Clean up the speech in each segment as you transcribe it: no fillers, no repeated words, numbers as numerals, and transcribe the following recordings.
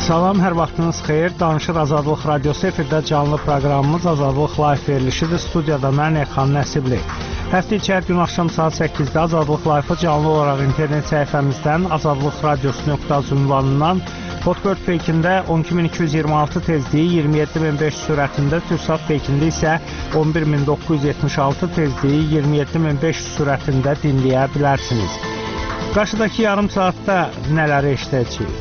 Salam, hər vaxtınız xeyir. Danışır Azadlıq Radiosu efirdə canlı proqramımız Azadlıq Live verilişidir. Studiyada mən Elxan Nəsibli. Həftə içi hər gün axşam saat 8-də Azadlıq Live-ı canlı olaraq internet səhifəmizdən azadlıqradiosu.az ünvanından Podkört Peykində 12226 tezliyi 27500 sürətində, Türksat Peykində isə 11976 tezliyi 27500 sürətində dinləyə bilərsiniz. Qarşıdakı yarım saatda nələri eşidəcəyik?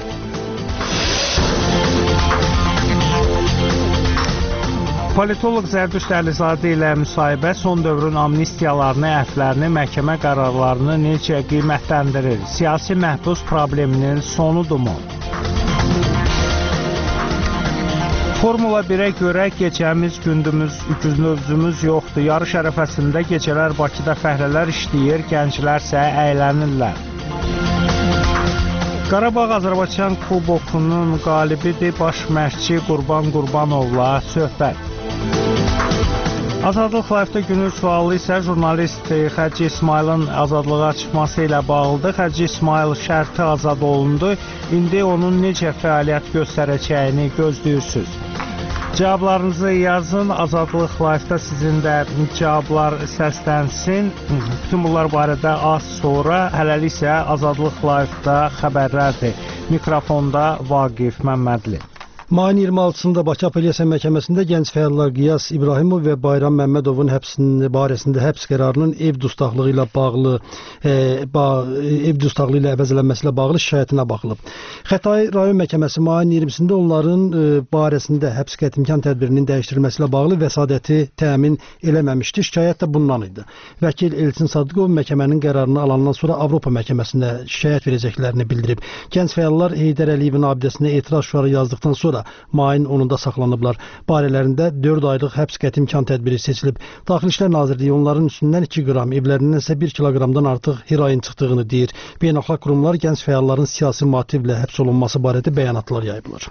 Politoloq Zərdüşt Əlizadə ilə müsahibə son dövrün amnistiyalarını, əfvlərini, məhkəmə qərarlarını necə qiymətləndirir? Siyasi məhbus probleminin sonudurmu? Formula 1-ə görə gecəmiz, gündüzümüz yoxdur. Yarış ərəfəsində gecələr Bakıda fəhlələr işləyir, gənclərsə əylənirlər. Qarabağ Azərbaycan Kubokunun qalibidir, baş məşqçi Qurban Qurbanovla söhbət. Azadlıq Live-da günün sualı isə jurnalist Xərci İsmailin azadlığa çıxması ilə bağlıdır. Xərci İsmail şərti azad olundu. İndi onun necə fəaliyyət göstərəcəyini gözləyirsiniz. Cavablarınızı yazın. Azadlıq Live-da sizin də cavablar səslənsin. Bütün bunlar barədə az sonra, hələlik isə Azadlıq Live-da xəbərlərdir. Mikrofonda Vaqif Məmmədli. Mayın 26-sında Bakı Apellyasiya Məhkəməsində gənc fəallar Qiyas İbrahimov və Bayram Məmmədovun barəsində həbs qərarının ev dustaqlığı ilə bağlı əvəzlənməsi ilə bağlı şikayətinə baxılıb. Xətai rayon məhkəməsi mayın 20-sində onların barəsində həbs qəti imkan tədbirinin dəyişdirilməsi ilə bağlı vəsadəti təmin eləməmişdi. Şikayət də bundan idi. Vəkil Elçin Sadıqov məhkəmənin qərarını alandan sonra Avropa məhkəməsinə şikayət verəcəklərini bildirib. Gənc fəallar Heydər Əliyevin abidəsinə etiraz şüarı yazdıqdan sonra mayın 10-da saxlanıblar. Barələrində 4 aylıq həbs qəti imkan tədbiri seçilib. Daxili İşlər Nazirliyi onların üstündən 2 qram, evlərindən isə 1 kiloqramdan artıq heroin çıxdığını deyir. Beynəlxalq qurumlar gənc fəalların siyasi motivlə həbs olunması barədə bəyanatlar yayıblar.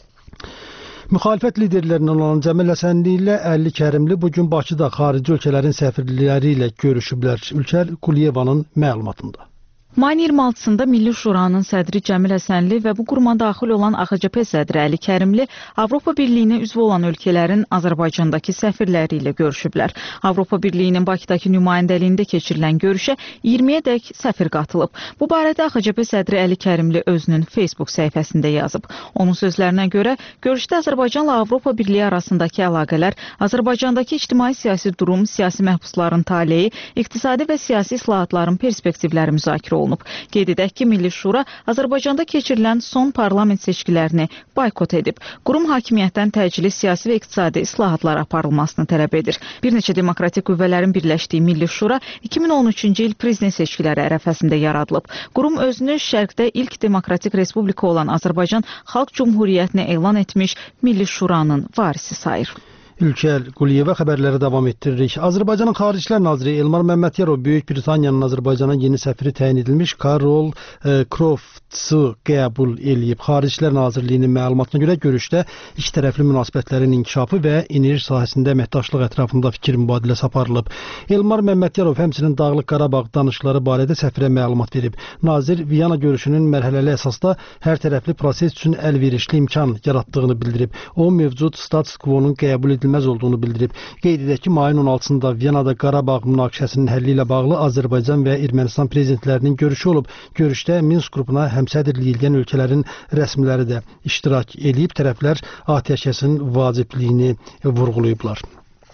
Müxalifət liderlərindən olan Cəmil Həsənli ilə Əlli Kərimli bugün Bakıda xarici ölkələrin səfirləri ilə görüşüblər. Ülkər Quliyevanın məlumatında. Mayın 26-sında Milli Şuranın sədri Cəmil Həsənli və bu quruma daxil olan AXCP sədri Əli Kərimli Avropa Birliyinə üzv olan ölkələrin Azərbaycandakı səfirləri ilə görüşüblər. Avropa Birliyinin Bakıdakı nümayəndəliyində keçirilən görüşə 20-yədək səfir qatılıb. Bu barədə AXCP sədri Əli Kərimli özünün Facebook səhifəsində yazıb. Onun sözlərinə görə, görüşdə Azərbaycanla Avropa Birliyi arasındakı əlaqələr, Azərbaycandakı ictimai-siyasi durum, siyasi məhbusların taleyi, iqtisadi və siyasi islahatların perspektivləri müzakirə olunub. Qeyd edək ki, Milli Şura Azərbaycanda keçirilən son parlament seçkilərini boykot edib. Qurum hakimiyyətdən təcili siyasi və iqtisadi islahatlar aparılmasını tələb edir. Bir neçə demokratik qüvvələrin birləşdiyi Milli Şura 2013-cü il prezident seçkiləri ərəfəsində yaradılıb. Qurum özünü şərqdə ilk demokratik respublika olan Azərbaycan Xalq Cümhuriyyətini elan etmiş Milli Şuranın varisi sayır. Ülkər Quliyeva xəbərləri davam etdiririk. Azərbaycanın Xarici İşlər Naziri Elmar Məmmədiyarov Böyük Britaniyanın Azərbaycana yeni səfiri təyin edilmiş Karol Crofts'ı qəbul eləyib. Xarici İşlər Nazirliyinin məlumatına görə görüşdə iki tərəfli münasibətlərin inkişafı və enerji sahəsində əməkdaşlıq ətrafında fikir mübadiləsi aparılıb. Elmar Məmmədiyarov həmçinin Dağlıq Qarabağ danışıqları barədə səfirə məlumat verib. Nazir Viyana görüşünün mərhələli əsasda hər tərəfli proses üçün əlverişli imkan yaratdığını bildirib. O mövcud status quo-nun qəbul edilməz olduğunu bildirib. Qeyd edək ki, mayın 16-sında Viyanada Qarabağ münaqişəsinin həlli ilə bağlı Azərbaycan və Ermənistan prezidentlərinin görüşü olub. Görüşdə Minsk qrupuna həmsədrlik edən ölkələrin rəsmiləri də iştirak edib. Tərəflər atəşkəsin vacibliyini vurğulayıblar.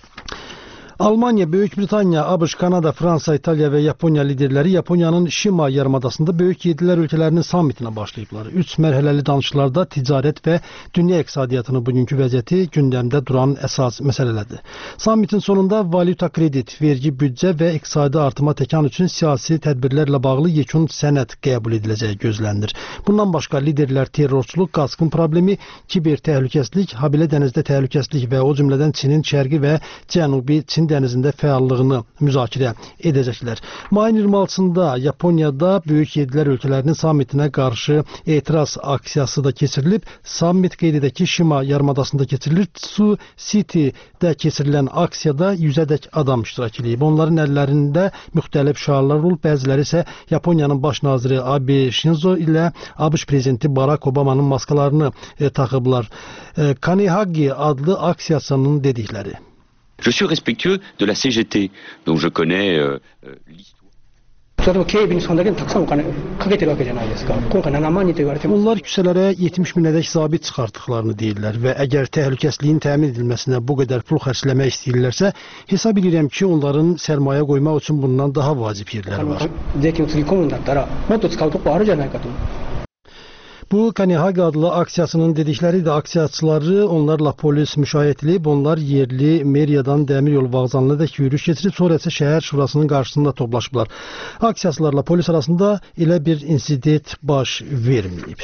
Almanya, Böyük Britaniya, ABŞ, Kanada, Fransa, İtaliya və Yaponiya liderləri Yaponiyanın Shima yarımadasında Böyük Yedilər ölkələrinin sammitinə başlayıblar. 3 mərhələli danışıqlarda ticarət və dünya iqtisadiyyatının bugünkü vəziyyəti gündəmdə duran əsas məsələlərdir. Sammitin sonunda valyuta kredit, vergi, büdcə və iqtisadi artıma təkan üçün siyasi tədbirlərlə bağlı yekun sənəd qəbul ediləcəyi gözlənilir. Bundan başqa liderlər terrorçuluq, qaçqın problemi, kiber təhlükəsizlik, habilə dənizdə təhlükəsizlik və o cümlədən Çinin şərqi və cənubi Çin dənizində fəallığını müzakirə edəcəklər. Mayın 26-sında Yaponiyada Böyük Yedilər ölkələrinin sammitinə qarşı etiraz aksiyası da keçirilib. Sammit qeyd edək ki, Şima yarımadasında keçirilir. Tsu City'də keçirilən aksiyada 100-ədək adam iştirak edib. Onların əllərində müxtəlif şüarlar olub. Bəziləri isə Yaponiyanın baş naziri Abe Shinzo ilə ABŞ prezidenti Barack Obama'nın maskalarını taxıblar. Kanehagi adlı aksiyasının dedikləri. Je suis respectueux de la CGT, donc je connais l'histoire. Onlar küçələrə 70 minədək zabit çıxartdıqlarını deyirlər və əgər təhlükəsizliyin təmin edilməsinə bu qədər pul xərcləmək istəyirlərsə, hesab edirəm ki, onların sərmayə qoymaq üçün bundan daha vacib yerləri var. Bu Kanehagi adlı aksiyasının dedikləridir. Aksiyaçıları onlarla polis müşayiət edib, onlar yerli meriyadan dəmir yolu vağzalına dək yürüyüş keçirib, sonra isə şəhər şurasının qarşısında toplaşıblar. Aksiyaçılarla polis arasında elə bir insident baş verməyib.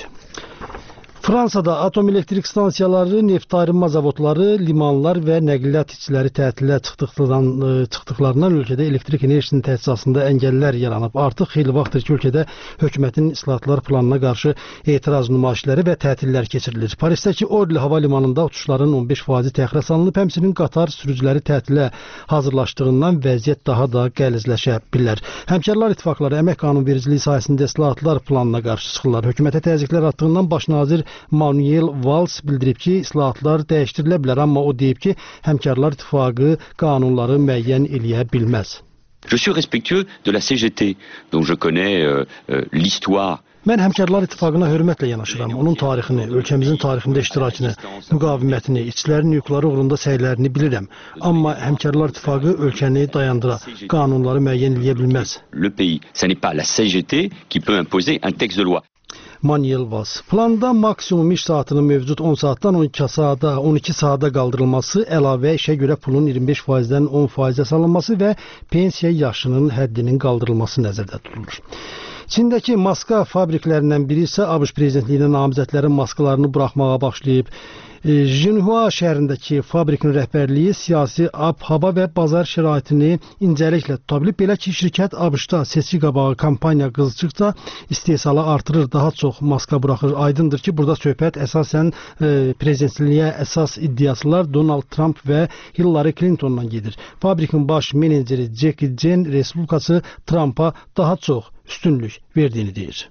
Fransada atom elektrik stansiyaları, neft ayrılma zavodları, limanlar və nəqliyyat işçiləri tətilə çıxdıqlarından ölkədə elektrik enerjisinin təsisatında əngəllər yaranıb. Artıq xeyli vaxtdır ki, ölkədə hökumətin islahatlar planına qarşı etiraz nümayişləri və tətillər keçirilir. Parisdəki Orly hava limanında uçuşların 15% təxirə salınıb, həmçinin qatar sürücüləri tətilə hazırlaşdığından vəziyyət daha da qəlizləşə bilər. Həmkarlar İttifaqları əmək qanunvericiliyi sahəsində islahatlar planına qarşı çıxırlar. Hökumətə təzyiqlər artdığından baş nazir Manuel Valls bildirib ki, islahatlar dəyişdirilə bilər, amma o deyib ki, Həmkarlar İttifaqı qanunları müəyyən eləyə bilməz. Je suis respectueux de la CGT, donc je connais l'histoire. Mən Həmkarlar İttifaqına hörmətlə yanaşıram. Onun tarixini, ölkəmizin tarixində iştirakını, müqavimətini, işçilərin hüquqları uğrunda səylərini bilirəm. Amma Həmkarlar İttifaqı ölkəni dayandıra, qanunları müəyyən eləyə bilməz. Le pays, ce n'est pas la CGT qui peut imposer un texte de loi. Manuel Valls. Planda maksimum iş saatının mövcud 10 saatdan 12 saata qaldırılması, əlavə işə görə pulun 25%-dən 10%-ə salınması və pensiya yaşının həddinin qaldırılması nəzərdə tutulur. Çindəki maska fabriklərindən biri isə ABŞ prezidentliyinə namizədlərin maskalarını buraxmağa başlayıb. Jinhua şəhərindəki fabrikin rəhbərliyi siyasi hava və bazar şəraitini incəliklə tuta bilib. Belə ki, şirkət ABŞ-da seçki qabağı kampaniya qızdıqca istehsalı artırır, daha çox maska buraxır. Aydındır ki, burada söhbət əsasən prezidentliyyə əsas iddiasılar Donald Trump və Hillary Clinton'dan gedir. Fabrikin baş meneceri Jackie Chen Respublikası Trump'a daha çox üstünlük verdiyini deyir.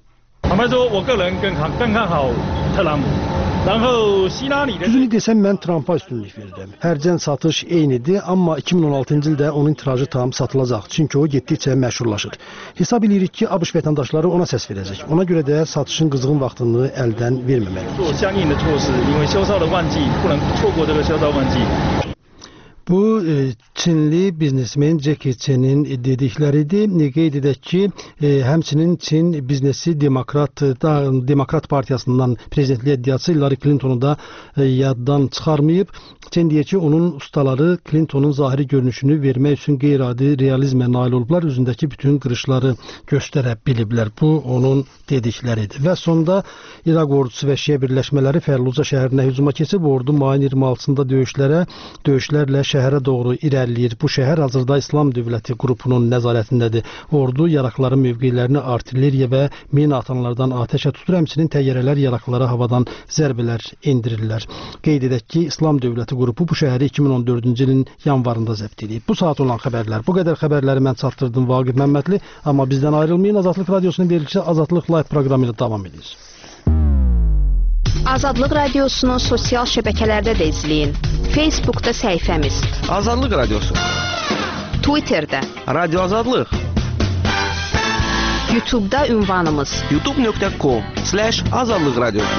Düzünü desəm, mən Trump'a üstünlük verirəm. Hərcən satış eynidir, amma 2016-cı ildə onun tirajı tam satılacaq. Çünki o getdikcə məşhurlaşır. Hesab edirik ki, ABŞ vətəndaşları ona səs verəcək. Ona görə də satışın qızğın vaxtını əldən verməməlidir. Bu Çinli biznesmen Jackie Chen'in dedikləridir. Qeyd edək ki, həmçinin Çin biznesi Demokrat Partiyasından prezidentliyə iddiası Hillary Clinton'u da yaddan çıxarmayıb. Chen deyir ki, onun ustaları Clinton'un zahiri görünüşünü vermək üçün qeyri-adi realizmə nail olublar, üzündəki bütün qırışları göstərə biliblər. Bu onun dedikləridir. Və sonda İraq ordusu və Şiə birləşmələri Fəlluca şəhərinə hücuma keçib, ordu mayın 26-sında döyüşlərlə şəhərə doğru irəliləyir. Bu şəhər hazırda İslam Dövləti qrupunun nəzarətindədir. Ordu yaraqların mövqelərini artilleriya və mina atanlardan atəşə tutur, həmçinin təyyarələr yaraqlara havadan zərbələr endirirlər. Qeyd edək ki, İslam Dövləti qrupu bu şəhəri 2014-cü ilin yanvarında zəbt edib. Bu saat olan xəbərlər. Bu qədər xəbərləri mən çatdırdım Vaqif Məmmədli, amma bizdən ayrılmayın. Azadlıq Radiosunun verilişi Azadlıq Live proqramı ilə davam edir. Azadlıq Radiosunu sosial şəbəkələrdə də izləyin. Facebookda səhifəmiz Azadlıq Radiosu, Twitterdə Radio Azadlıq, YouTube'da ünvanımız youtube.com/Azadlıq Radiosu.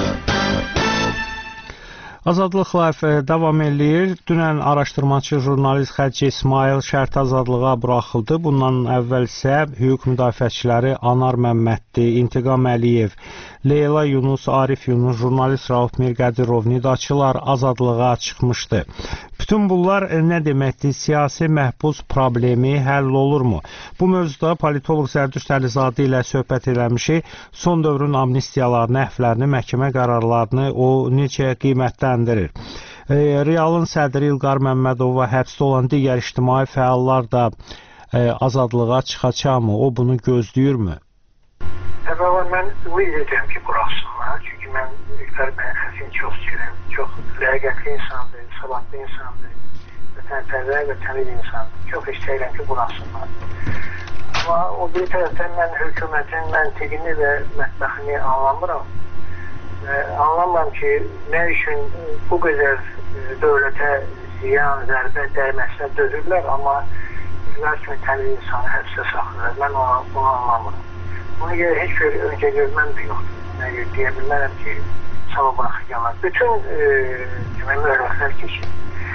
Azadlıq Live davam eləyir. Dünən araşdırmaçı jurnalist Xədci İsmail şərt azadlığa buraxıldı. Bundan əvvəl isə hüquq müdafiəçiləri Anar Məmmədli, İntiqam Əliyev, Leyla Yunus, Arif Yunus, jurnalist Rauf Mirqədirov, Nidaçılar azadlığa çıxmışdı. Bütün bunlar nə deməkdir? Siyasi məhbus problemi həll olurmu? Bu mövzuda politoloq Zərdüşt Əlizadə ilə söhbət eləmişik. Son dövrün amnistiyalarını, əhvlərini, məhkəmə qərarlarını o necə qiymətləndirir? Realın sədri İlqar Məmmədov və həbsdə olan digər ictimai fəallar da azadlığa çıxacaqmı? O bunu gözləyirmi? Əvvəla mən ümid edirəm ki, buraxsınlar. Çünki mən İlqar bəyin səsini çox istəyirəm. Çox ləyaqətli insandır, savadlı insandır, vətənpərvər və təmiz insandır. Çox istəyirəm ki, buraxsınlar. Amma o bir tərəfdən mən hökumətin məntiqini və mətbəxini anlamıram. Anlamıram ki, nə üçün bu qədər dövlətə ziyan, zərbə dəyməsinə dözürlər, amma İlqar kimi təmiz insanı həbsdə saxlayırlar. Mən bunu anlamıram. Buna görə heç bir öncə görməm də yoxdur. Deyə bilmərəm ki, sabah bıraxacaqlar. Bütün mühürlüklər keçir.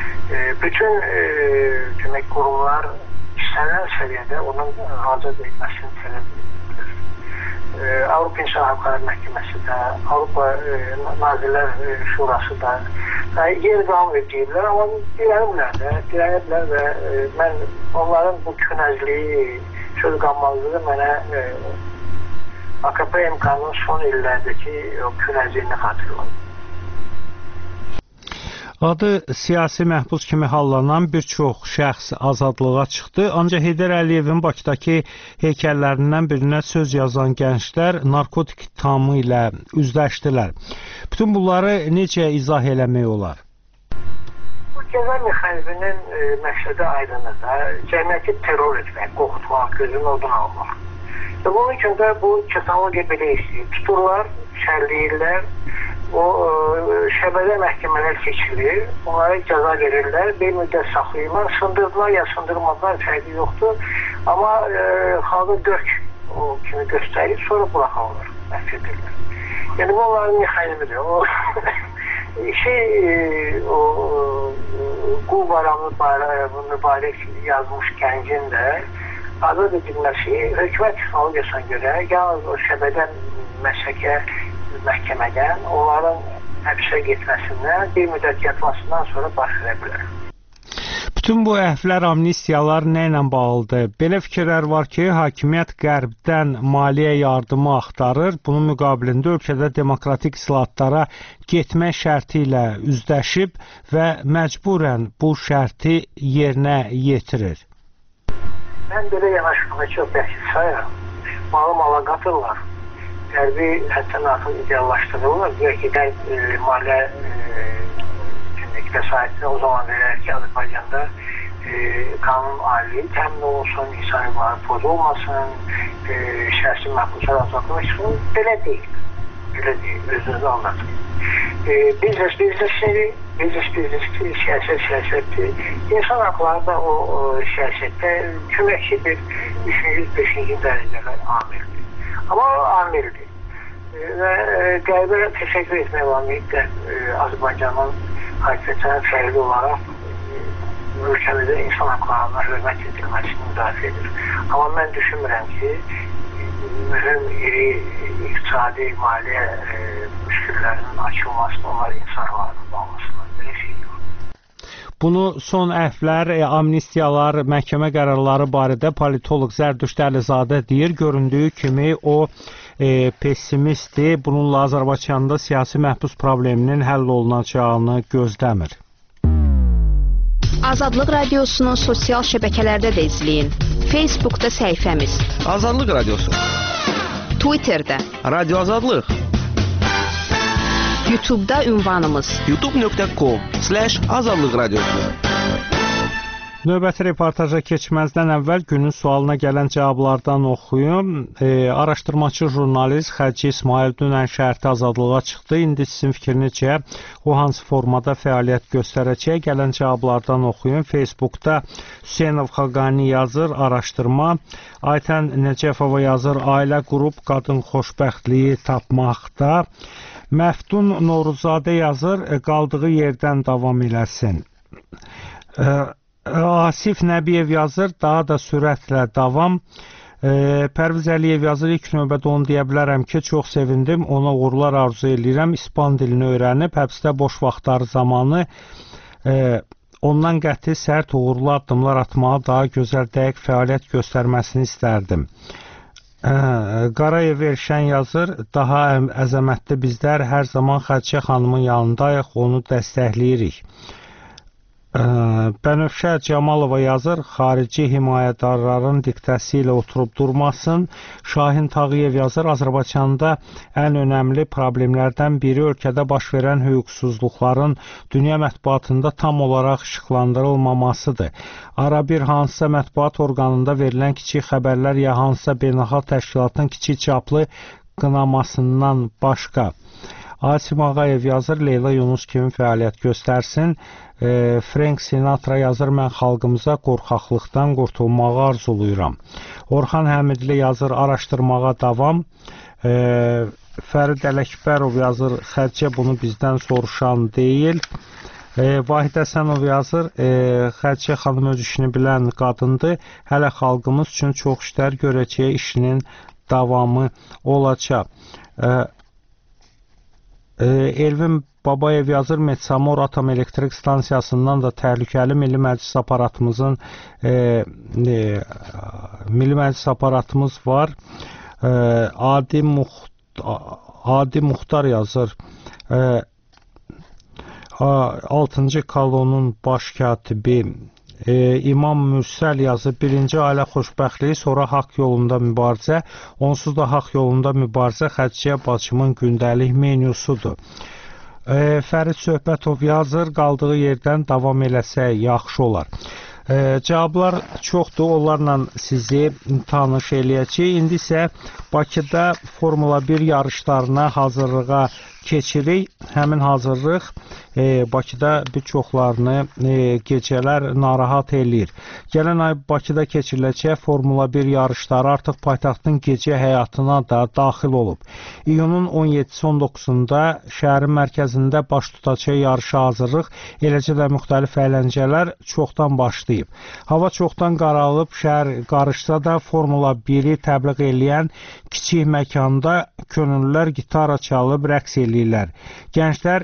Bütün qurumlar istənilən səviyyədə onun azad edilməsini tələb edir. Avropa İnsan Hüquqları Məhkəməsi də, Avropa Nazirlər Şurası da yer qanun edirlər, amma dirənirlər və mən onların bu künəzliyi, söz qanmazlığı mənə AKP MK-nın son illərdəki o künəzliyini xatırladı. Adı siyasi məhbus kimi hallanan bir çox şəxs azadlığa çıxdı, ancaq Heydər Əliyevin Bakıdakı heykəllərindən birinə söz yazan gənclər narkotik ittihamı ilə üzləşdilər. Bütün bunları necə izah eləmək olar? Bu cəza mexanizminin məqsədi aydındır. Cəmiyyəti terror etmək, qorxutmaq, gözünün odun almaq. Bunun üçün də bu texnologiya belə istəyir. Tuturlar, şərləyirlər, o şəbələ məhkəmələr keçilir, onlara cəza verirlər, bir müddət saxlayırlar, sındırdılar ya sındırmadılar, fərqi yoxdur. Amma xalqa dörk o kimi göstərir, sonra buraxılır, məhv edirlər. Yəni bu onların mexanizmidir. O qul bayramı mübarək yazmış gəncin də azad edilməsi hökumət texnologiyasına görə yalnız o şəbədən məhkəmədən onların həbsə getməsindən, bir müddət yatmasından sonra baş verə bilər. Bütün bu əhvlər, amnistiyalar nə ilə bağlıdır? Belə fikirlər var ki, hakimiyyət qərbdən maliyyə yardımı axtarır, bunun müqabilində ölkədə demokratik islahatlara getmək şərti ilə üzləşib və məcburən bu şərti yerinə yetirir. Mən belə yanaşmağa çox bəhsiz sayıram. Mala qatırlar. Qərbi həddən artıq ideallaşdırılır. Deyək ki, qərb maliyyə vəsaitini o zaman verər ki, Azərbaycanda qanun aliliyi təmin olunsun, insan hüquqları pozulmasın, şəxsi məhbuslar azadlığı üçün belə deyil. Belə deyil, özünüzü anlatın. Biznes, siyasətdir. İnsan haqları da o siyasətdə köməkçi bir 3-cü, 5-ci dərəcələr amildir. Amma amildir. Və qərbə təşəkkür etmək var. Azərbaycanın hakimiyyətinin fərqli olaraq ölkəmizdə insan haqlarına hörmət edilməsini müdafiə edir. Amma mən düşünmürəm ki, mühüm iri iqtisadi maliyyə müşküllərinin açılmasını, onlar insan haqlarının bağlasınlar. Belə şey yox. Bunu son əhvlər, amnistiyalar, məhkəmə qərarları barədə politoloq Zərdüşt Əlizadə deyir. Göründüyü kimi o pessimistdir. Bununla Azərbaycanda siyasi məhbus probleminin həll olunacağını gözləmir. Azadlıq Radiosunun sosial şəbəkələrdə də izləyin. Facebookda səhifəmiz. Azadlıq Radiosu. Twitterdə. Radyo Azadlıq. YouTube'da ünvanımız. youtube.com/Azadlıq Radiosu. Növbəti reportaja keçməzdən əvvəl günün sualına gələn cavablardan oxuyum. Araşdırmaçı jurnalist Xəci İsmail dünən şərti azadlığa çıxdı. İndi sizin fikrinizcə o hansı formada fəaliyyət göstərəcək? Gələn cavablardan oxuyum. Facebookda Hüseynov Xaqani yazır, araşdırma. Aytən Nəcəfova yazır, ailə qurub qadın xoşbəxtliyi tapmaqda. Məftun Noruzadə yazır, qaldığı yerdən davam eləsin. Asif Nəbiyev yazır, daha da sürətlə davam. Pərviz Əliyev yazır, ilk növbədə onu deyə bilərəm ki, çox sevindim, ona uğurlar arzu edirəm. İspan dilini öyrənib, həbsdə boş vaxtları zamanı ondan qəti, sərt, uğurlu addımlar atmağa, daha gözəl, dəqiq fəaliyyət göstərməsini istərdim. Qarayev Elşən yazır, daha əzəmətli bizlər hər zaman Xədicə xanımın yanındayıq, onu dəstəkləyirik. Bənövşə Camalova yazır, xarici himayədarların diktəsi ilə oturub durmasın. Şahin Tağıyev yazır, Azərbaycanda ən önəmli problemlərdən biri ölkədə baş verən hüquqsuzluqların dünya mətbuatında tam olaraq işıqlandırılmamasıdır. Ara bir hansısa mətbuat orqanında verilən kiçik xəbərlər ya hansısa beynəlxalq təşkilatın kiçik çaplı qınamasından başqa. Asim Ağayev yazır, Leyla Yunus kimi fəaliyyət göstərsin. Frank Sinatra yazır, mən xalqımıza qorxaqlıqdan qurtulmağı arzuluyuram. Orxan Həmidli yazır, araşdırmağa davam. Fərid Ələkbərov yazır, Xədicə bunu bizdən soruşan deyil. Vahid Həsənov yazır, Xədicə xanım öz işini bilən qadındır. Hələ xalqımız üçün çox işlər görəcək, işinin davamı olacaq. Elvin Babayev yazır, Metsamor Atom Elektrik Stansiyasından da təhlükəli Milli Məclis aparatımız var. Adi Muxtar yazır, 6-cı kolonun baş katibi. İmam Mürsəl yazır, birinci ailə xoşbəxtliyi, sonra haqq yolunda mübarizə, onsuz da haqq yolunda mübarizə Xədicə bacımın gündəlik menyusudur. Fərid Söhbətov yazır, qaldığı yerdən davam eləsə yaxşı olar. Cavablar çoxdur, onlarla sizi tanış eləyəcək. İndi isə Bakıda Formula 1 yarışlarına hazırlığa keçirik. Həmin hazırlıq Bakıda bir çoxlarını gecələr narahat eləyir. Gələn ay Bakıda keçiriləcək Formula 1 yarışları artıq paytaxtın gecə həyatına da daxil olub. İyunun 17-19-da şəhərin mərkəzində baş tutacaq yarışa hazırlıq, eləcə də müxtəlif əyləncələr çoxdan başlayıb. Hava çoxdan qaralıb, şəhər qarışsa da Formula 1-i təbliğ eləyən kiçik məkanda könüllülər gitara çalıb rəqs eləyirlər. Gənclər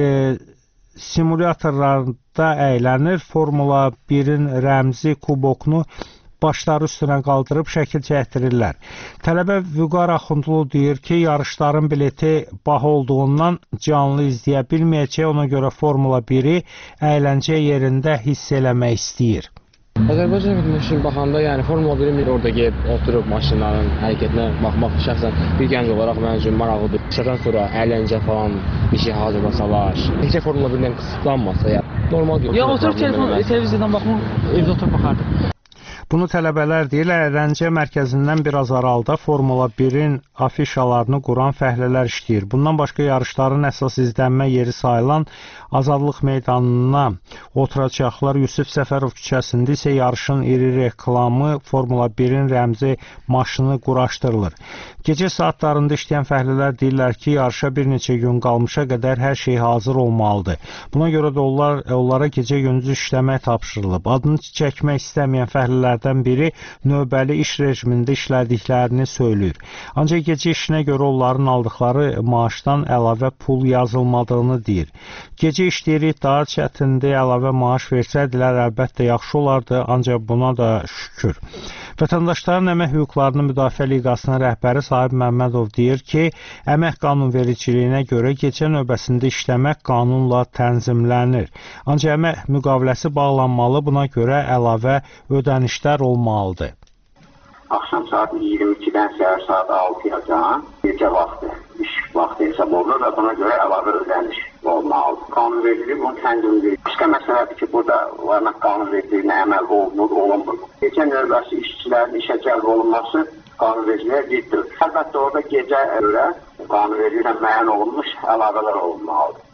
simulyatorlarda əylənir, Formula 1-in rəmzi kubokunu başları üstünə qaldırıb şəkil çəkdirirlər. Tələbə Vüqar Axundlu deyir ki, yarışların bileti baha olduğundan canlı izləyə bilməyəcək, ona görə Formula 1-i əyləncə yerində hiss eləmək istəyir. Azərbaycan üçün baxanda, yəni Formula 1-in orada gəlib oturub maşınların hərəkətinə baxmaq şəxsən bir gənc olaraq mənim üçün maraqlıdır. Şəxsən sonra əyləncə falan bir şey hazırlasalar, heç Formula 1-dən qısıtlanmasa, normal yox. Ya oturub televiziyadan baxmaq, evdə oturub baxardım. Bunu tələbələr deyir, əyləncə mərkəzindən biraz aralıda Formula 1-in afişalarını quran fəhlələr işləyir. Bundan başqa yarışların əsas izlənmə yeri sayılan Azadlıq meydanına oturacaqlar. Yusif Səfərov küçəsində isə yarışın iri reklamı Formula 1-in rəmzi maşını quraşdırılır. Gecə saatlarında işləyən fəhlələr deyirlər ki, yarışa bir neçə gün qalmışa qədər hər şey hazır olmalıdır. Buna görə də onlara gecə gündüz işləmək tapşırılıb. Adını çəkmək istəməyən fəhlələrdən biri növbəli iş rejimində işlədiklərini söyləyir. Ancaq gecə işinə görə onların aldıqları maaşdan əlavə pul yazılmadığını deyir. Gecə işləyirik, daha çətindir, əlavə maaş versədilər əlbəttə yaxşı olardı, ancaq buna da şükür. Vətəndaşların Əmək Hüquqlarının Müdafiə Liqasının rəhbəri Sahib Məmmədov deyir ki, əmək qanunvericiliyinə görə gecə növbəsində işləmək qanunla tənzimlənir. Ancaq əmək müqaviləsi bağlanmalı, buna görə əlavə ödənişlər olmalıdır. Axşam saat 22-dən səhər saat 6-yacan gecə vaxtı, iş vaxtı hesab olunur və buna görə əlavə ödəniş olmalıdır. Qanunvericiliyi bunu tənzimləyir. Başqa məsələdir ki, burada əmək qanunvericiliyinə əməl olunur, olunmur. Gecə növbəsi işçilərin işə cəlb olunması qanunvericiliyə ziddir. Əlbəttə orada gecə görə qanunvericiliyə müəyyən olunmuş əlavələr olunmalıdır.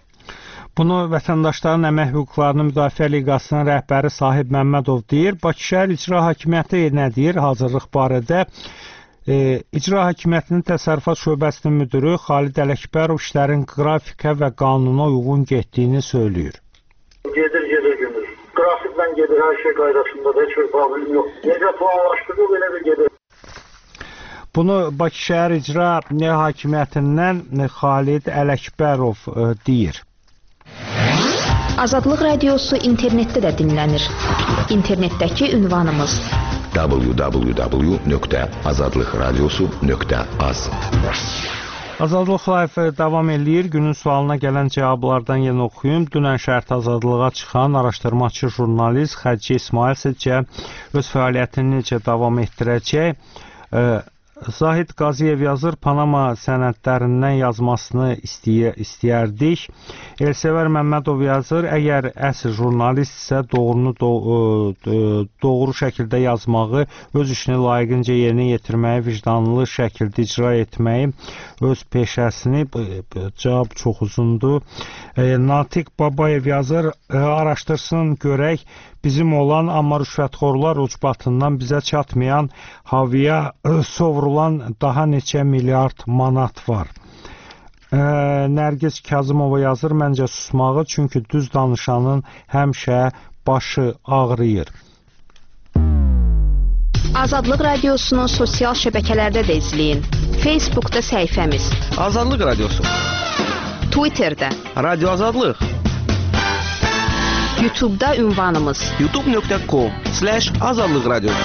Bunu Vətəndaşların Əmək Hüquqlarının Müdafiə Liqasının rəhbəri Sahib Məmmədov deyir. Bakı şəhər İcra Hakimiyyəti nə deyir hazırlıq barədə? İcra Hakimiyyətinin Təsərrüfat Şöbəsinin müdürü Xalid Ələkbərov işlərin qrafikə və qanuna uyğun getdiyini söyləyir. Gedir günür. Grafikdən gedir, hər şey qaydasında da heç bir problem yox. Necə planlaşdırılır, belə bir gedir. Bunu Bakı şəhər İcra Hakimiyyətindən Xalid Ələkbərov deyir. Azadlıq Radiosu internetdə də dinlənir. İnternetdəki ünvanımız www.azadlıqradiosu.az. Azadlıq Live davam eləyir. Günün sualına gələn cavablardan yenə oxuyum. Dünən şərt azadlığa çıxan araşdırmaçı jurnalist Xədicə İsmail sizcə öz fəaliyyətini necə davam etdirəcək? Zahid Qaziyev yazır, Panama sənədlərindən yazmasını istəyərdik. Elsevər Məmmədov yazır, əgər əsl jurnalistsə doğru şəkildə yazmağı, öz işini layiqincə yerinə yetirməyi, vicdanlı şəkildə icra etməyi, öz peşəsini, cavab çox uzundur. Natiq Babayev yazır, araşdırsın görək, bizim olan, amma rüşvətxorlar ucbatından bizə çatmayan, havaya sovrulan daha neçə milyard manat var. Nərgiz Kazımova yazır, məncə susmağı, çünki düz danışanın həmişə başı ağrıyır. Azadlıq Radiosunu sosial şəbəkələrdə də izləyin. Facebookda səhifəmiz. Azadlıq Radiosu. Twitterdə. Radio Azadlıq. YouTube'da ünvanımız. youtube.com/Azadlıq Radiosu.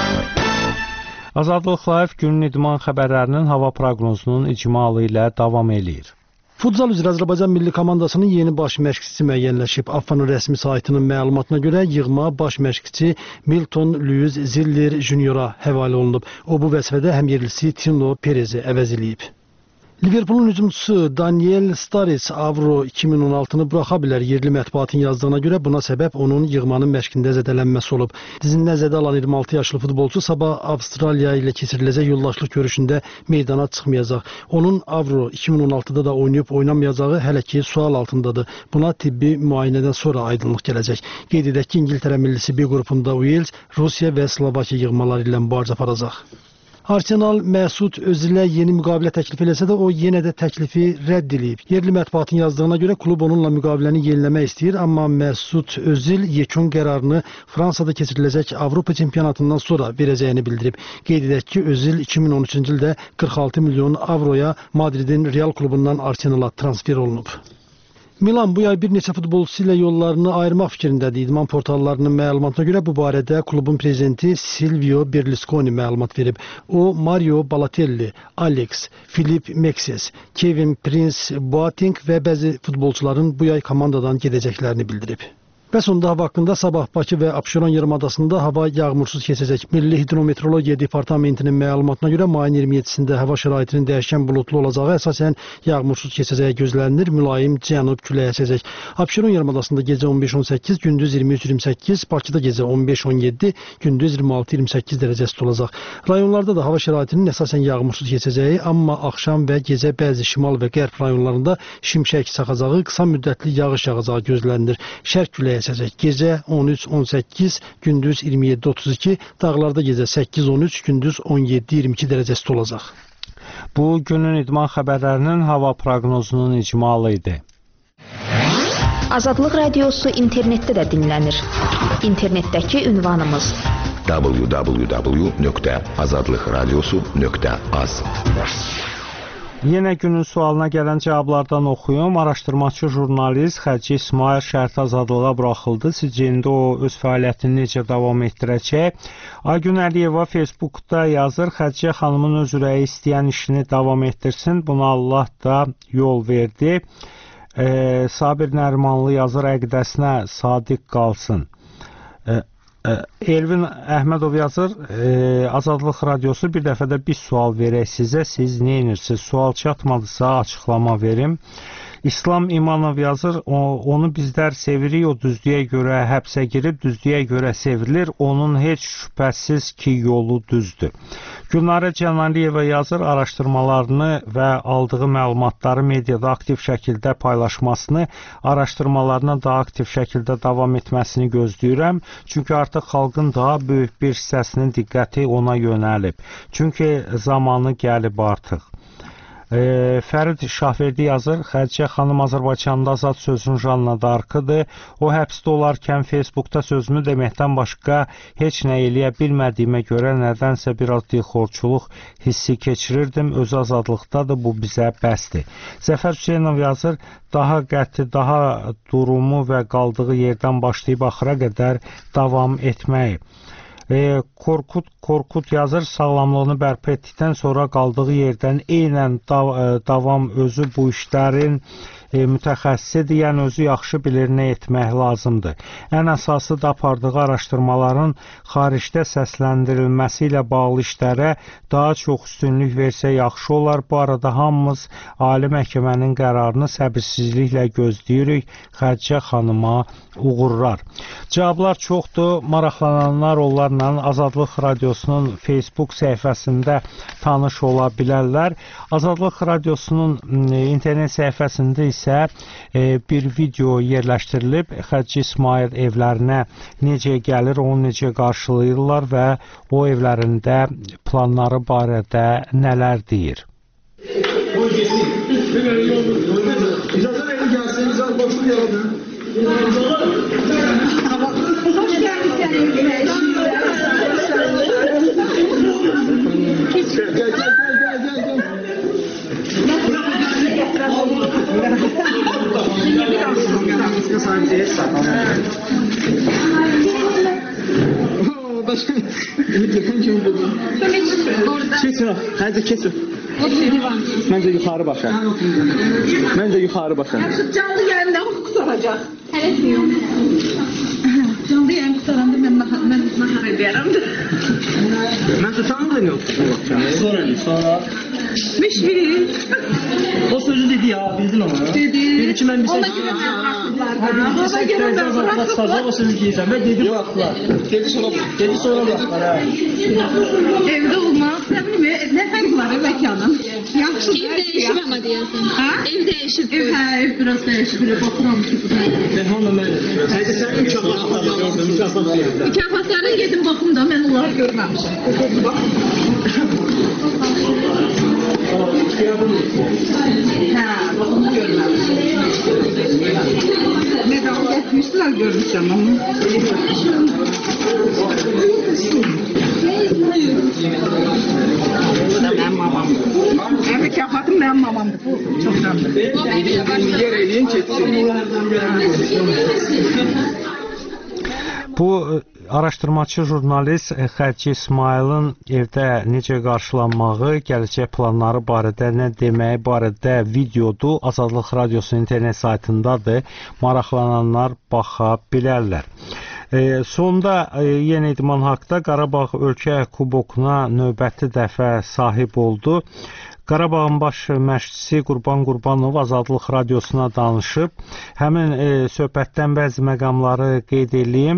Azadlıq Live günün idman xəbərlərinin hava proqnozunun icmalı ilə davam eləyir. Futsal üzrə Azərbaycan milli komandasının yeni baş məşqçisi müəyyənləşib. AFFA-nın rəsmi saytının məlumatına görə yığma baş məşqçisi Milton Luiz Ziller Juniora həvalə olunub. O bu vəzifədə həm yerlisi Tino Perezi əvəz eləyib. Liverpoolun hücumçusu Daniel Sturridge Avro 2016-nı buraxa bilər. Yerli mətbuatın yazdığına görə buna səbəb onun yığmanın məşqində zədələnməsi olub. Dizindən zədə alan 26 yaşlı futbolçu sabah Avstraliya ilə keçiriləcək yoldaşlıq görüşündə meydana çıxmayacaq. Onun Avro 2016-da da oynayıb oynamayacağı hələ ki sual altındadır. Buna tibbi müayinədən sonra aydınlıq gələcək. Qeyd edək ki, İngiltərə millisi B qrupunda Wales, Rusiya və Slovakiya yığmaları ilə mübarizə aparacaq. Arsenal Məsud Özillə yeni müqavilə təklif eləsə də o yenə də təklifi rədd edib. Yerli mətbuatın yazdığına görə klub onunla müqaviləni yeniləmək istəyir, amma Məsud Özil yekun qərarını Fransada keçiriləcək Avropa çempionatından sonra verəcəyini bildirib. Qeyd edək ki, Özil 2013-cü ildə 46 milyon avroya Madridin Real klubundan Arsenala transfer olunub. Milan bu yay bir neçə futbolçusu ilə yollarını ayırmaq fikrindədir. İdman portallarının məlumatına görə bu barədə klubun prezidenti Silvio Berlusconi məlumat verib. O, Mario Balotelli, Alex, Filip Mexes, Kevin Prince Boateng və bəzi futbolçuların bu yay komandadan gedəcəklərini bildirib. Və sonda hava haqqında sabah Bakı və Abşeron yarımadasında hava yağmursuz keçəcək. Milli Hidrometeorologiya Departamentinin məlumatına görə mayın 27-sində hava şəraitinin dəyişkən buludlu olacağı, əsasən yağmursuz keçəcəyi gözlənilir, mülayim cənub küləyi əsəcək. Abşeron yarımadasında gecə 15-18, gündüz 23-28, Bakıda gecə 15-17, gündüz 26-28 dərəcə isti olacaq. Rayonlarda da hava şəraitinin əsasən yağmursuz keçəcəyi, amma axşam və gecə bəzi şimal və qərb rayonlarında şimşək çaxacağı, qısa müddətli yağış yağacağı gözlənilir. Şərq küləyi əsəcək. Gecə 13-18, gündüz 27-32, dağlarda gecə 8-13, gündüz 17-22 dərəcə isti olacaq. Bu günün idman xəbərlərinin hava proqnozunun icmalı idi. Azadlıq Radiosu internetdə də dinlənir. İnternetdəki ünvanımız www.azadlıqradiosu.az. Yenə günün sualına gələn cavablardan oxuyum. Araşdırmaçı jurnalist Xədicə İsmail şərti azadlığa buraxıldı. Sizcə indi o öz fəaliyyətini necə davam etdirəcək? Aygün Əliyeva Facebookda yazır, Xədicə xanımın öz ürəyi istəyən işini davam etdirsin. Buna Allah da yol verdi. Sabir Nərimanlı yazır, əqidəsinə sadiq qalsın. Elvin Əhmədov yazır, Azadlıq Radiosu bir dəfə də bir sual verək sizə, siz nə edirsiniz? Sual çatmadısa açıqlama verim. İslam İmanov yazır, onu bizlər sevirik, o düzlüyə görə həbsə girib, düzlüyə görə sevilir, onun heç şübhəsiz ki yolu düzdür. Gülnarə Cənaliyeva yazır, araşdırmalarını və aldığı məlumatları mediada aktiv şəkildə paylaşmasını, araşdırmalarına daha aktiv şəkildə davam etməsini gözləyirəm. Çünki artıq xalqın daha böyük bir hissəsinin diqqəti ona yönəlib. Çünki zamanı gəlib artıq. Fərid Şahverdi yazır, Xədicə xanım Azərbaycanda azad sözün Janna Darkıdır. O həbsdə olarkən Facebookda sözümü deməkdən başqa heç nə eləyə bilmədiyimə görə nədənsə biraz dilxorçuluq hissi keçirirdim. Öz azadlıqdadır, bu bizə bəsdir. Zəfər Hüseynov yazır, daha qəti, daha durumu və qaldığı yerdən başlayıb axıra qədər davam etməyi. Korkut yazır, sağlamlığını bərpa etdikdən sonra qaldığı yerdən eynən davam özü bu işlərin mütəxəssisidir, yəni özü yaxşı bilir nə etmək lazımdır. Ən əsası da apardığı araşdırmaların xaricdə səsləndirilməsi ilə bağlı işlərə daha çox üstünlük versə yaxşı olar. Bu arada hamımız Ali Məhkəmənin qərarını səbirsizliklə gözləyirik. Xədicə xanıma uğurlar. Cavablar çoxdur. Maraqlananlar onlarla Azadlıq Radiosunun Facebook səhifəsində tanış ola bilərlər. Azadlıq Radiosunun internet səhifəsində isə bir video yerləşdirilib. Xədicə İsmail evlərinə necə gəlir, onu necə qarşılayırlar və o evlərində planları barədə nələr deyir. İcazə verin gəlsin, bizə boşluq yaradın. Hoş geldin. Keçin, hadi keçin. Məncə yuxarı baxın. Məncə yuxarı baxın. Canlı yayında qutaracaq. Hələ yox. Canlı yayın qutaranda mən nahar edərəm. Mən tutanım yox. Sonra. Mişmi. O sözü dedi ya, bildin onu. Dedi ki, mən bir şey... Ona görə mən bıraxdılar. O sözü deyirsən və dedi bıraxdılar. Dedi sonra bıraxdılar. Evdə olmaq, nə fərq var məkanın? Yaxşı. Ev dəyişib ama deyəsən. Ev dəyişib. Ev biraz dəyişib. Baxıram ki, Rəhmanla mən. Hədə sən mükafatları gördün, mükafatları. Mükafatları yedim baxım da, mən onları görməmişəm. Hə, baxımı görməmişəm. Medal getmişdilər, görmüşəm onu. Mənim mamamdır. Mükafatım mənim mamamdır. Bu çoxdandır. Yer eləyin keçsin. Bu araşdırmaçı jurnalist Xədicə İsmailin evdə necə qarşılanmağı, gələcək planları barədə nə deməyi barədə videodur. Azadlıq Radiosunun internet saytındadır. Maraqlananlar baxa bilərlər. Sonda Yenə İdman haqda Qarabağ Ölkə Kubokuna növbəti dəfə sahib oldu. Qarabağın baş məşqçisi Qurban Qurbanov Azadlıq Radiosuna danışıb. Həmin söhbətdən bəzi məqamları qeyd edeyim.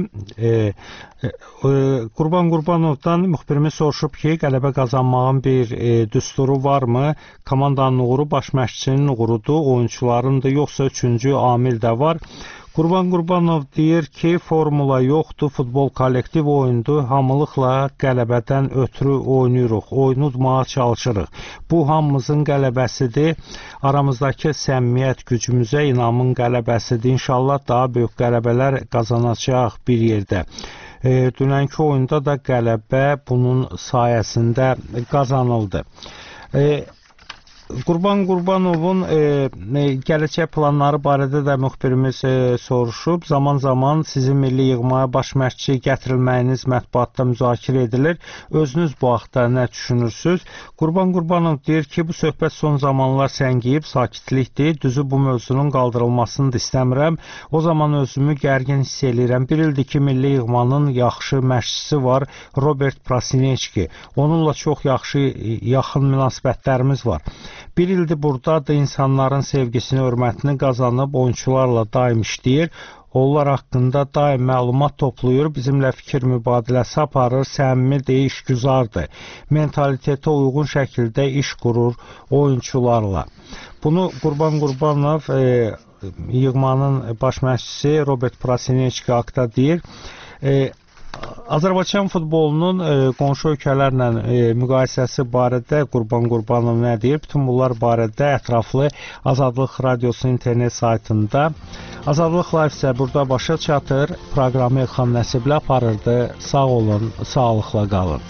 Qurban Qurbanovdan müxbirimiz soruşub ki, qələbə qazanmağın bir düsturu varmı? Komandanın uğuru baş məşqçinin uğurudur, oyunçularındır, yoxsa üçüncü amil də var? Qurban Qurbanov deyir ki, formula yoxdur, futbol kollektiv oyundur, hamılıqla qələbədən ötürü oynayırıq, oyunu udmağa çalışırıq. Bu hamımızın qələbəsidir, aramızdakı səmimiyyət gücümüzə inamın qələbəsidir. İnşallah daha böyük qələbələr qazanacaq bir yerdə. Dünənki oyunda da qələbə bunun sayəsində qazanıldı. Qurban Qurbanovun gələcək planları barədə də müxbirimiz soruşub. Zaman-zaman sizin milli yığmaya baş məşqçi gətirilməyiniz mətbuatda müzakirə edilir. Özünüz bu haqda nə düşünürsünüz? Qurban Qurbanov deyir ki, bu söhbət son zamanlar səngiyib, sakitlikdir. Düzü bu mövzunun qaldırılmasını da istəmirəm. O zaman özümü gərgin hiss edirəm. Bir ildir ki, milli yığmanın yaxşı məşqçisi var, Robert Prasinečki. Onunla çox yaxın münasibətlərimiz var. Bir ildir buradadır, insanların sevgisini, hörmətini qazanıb, oyunçularla daim işləyir. Onlar haqqında daim məlumat toplayır, bizimlə fikir mübadiləsi aparır, səmimidir, işgüzardır. Mentalitetə uyğun şəkildə iş qurur oyunçularla. Bunu Qurban Qurbanov yığmanın baş məşqçisi Robert Prasinečki haqda deyir. Azərbaycan futbolunun qonşu ölkələrlə müqayisəsi barədə Qurban Qurbanov nə deyir? Bütün bunlar barədə ətraflı Azadlıq Radiosu internet saytında. Azadlıq Live isə burada başa çatır. Proqramı Elxan Nəsiblə aparırdı. Sağ olun, sağlıqla qalın.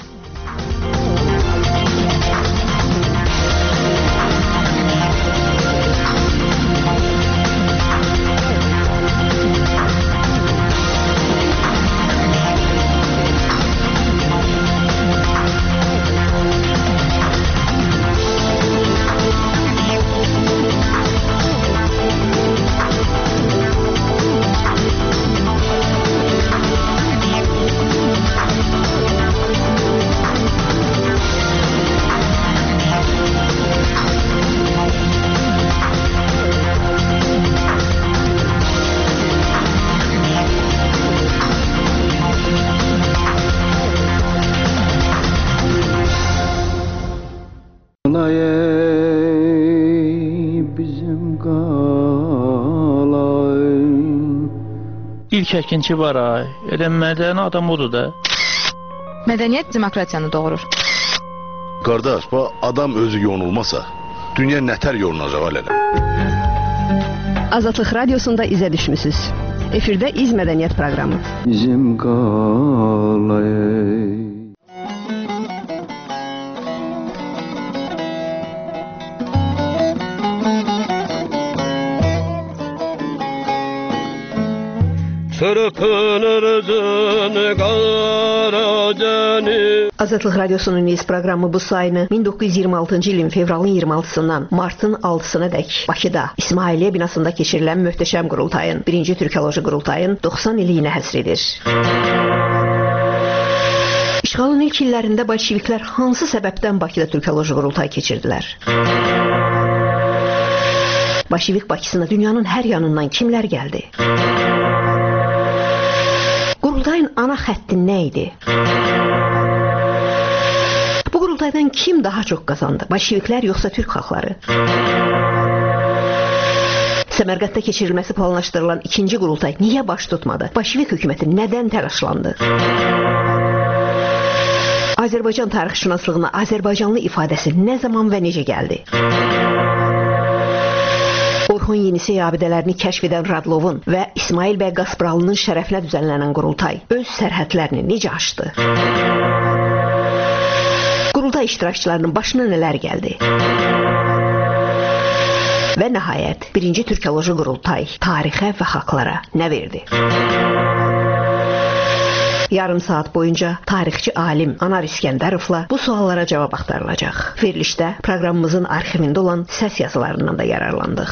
Bizim qalay. İlk əkinçi var ay. Elə mədəni adam odur da. Mədəniyyət demokratiyanı doğurur. Qardaş, bu adam özü yonulmasa, dünya nətər yonulacaq hələ? Azadlıq Radiosunda izə düşmüsünüz. Efirdə İz Mədəniyyət proqramı. Bizim qalay. Azadlıq Radiosunun İz proqramı bu sayını 1926-cı ilin fevralın 26-sından martın 6-sına dək Bakıda İsmailiyyə binasında keçirilən möhtəşəm qurultayın, 1-ci Türkoloji qurultayın 90 illiyinə həsr edir. İşğalın ilk illərində bolşeviklər hansı səbəbdən Bakıda Türkoloji qurultay keçirdilər? Bolşevik Bakısına dünyanın hər yanından kimlər gəldi? Qurultayın ana xətti nə idi? Bu qurultaydan kim daha çox qazandı? Bolşeviklər yoxsa türk xalqları? Səmərqəddə keçirilməsi planlaşdırılan ikinci qurultay niyə baş tutmadı? Bolşevik hökuməti nədən təlaşlandı? Azərbaycan tarixşünaslığına Azərbaycanlı ifadəsi nə zaman və necə gəldi? Orxon Yenisey abidələrini kəşf edən Radlovun və İsmail bəy Qaspralının şərəfinə düzənlənən qurultay öz sərhədlərini necə aşdı? Qurultay iştirakçılarının başına nələr gəldi? Və nəhayət, 1-ci Türkoloji qurultay tarixə və xalqlara nə verdi? Yarım saat boyunca tarixçi alim Anar İskəndərovla bu suallara cavab axtarılacaq. Verilişdə proqramımızın arxivində olan səs yazılarından da yararlandıq.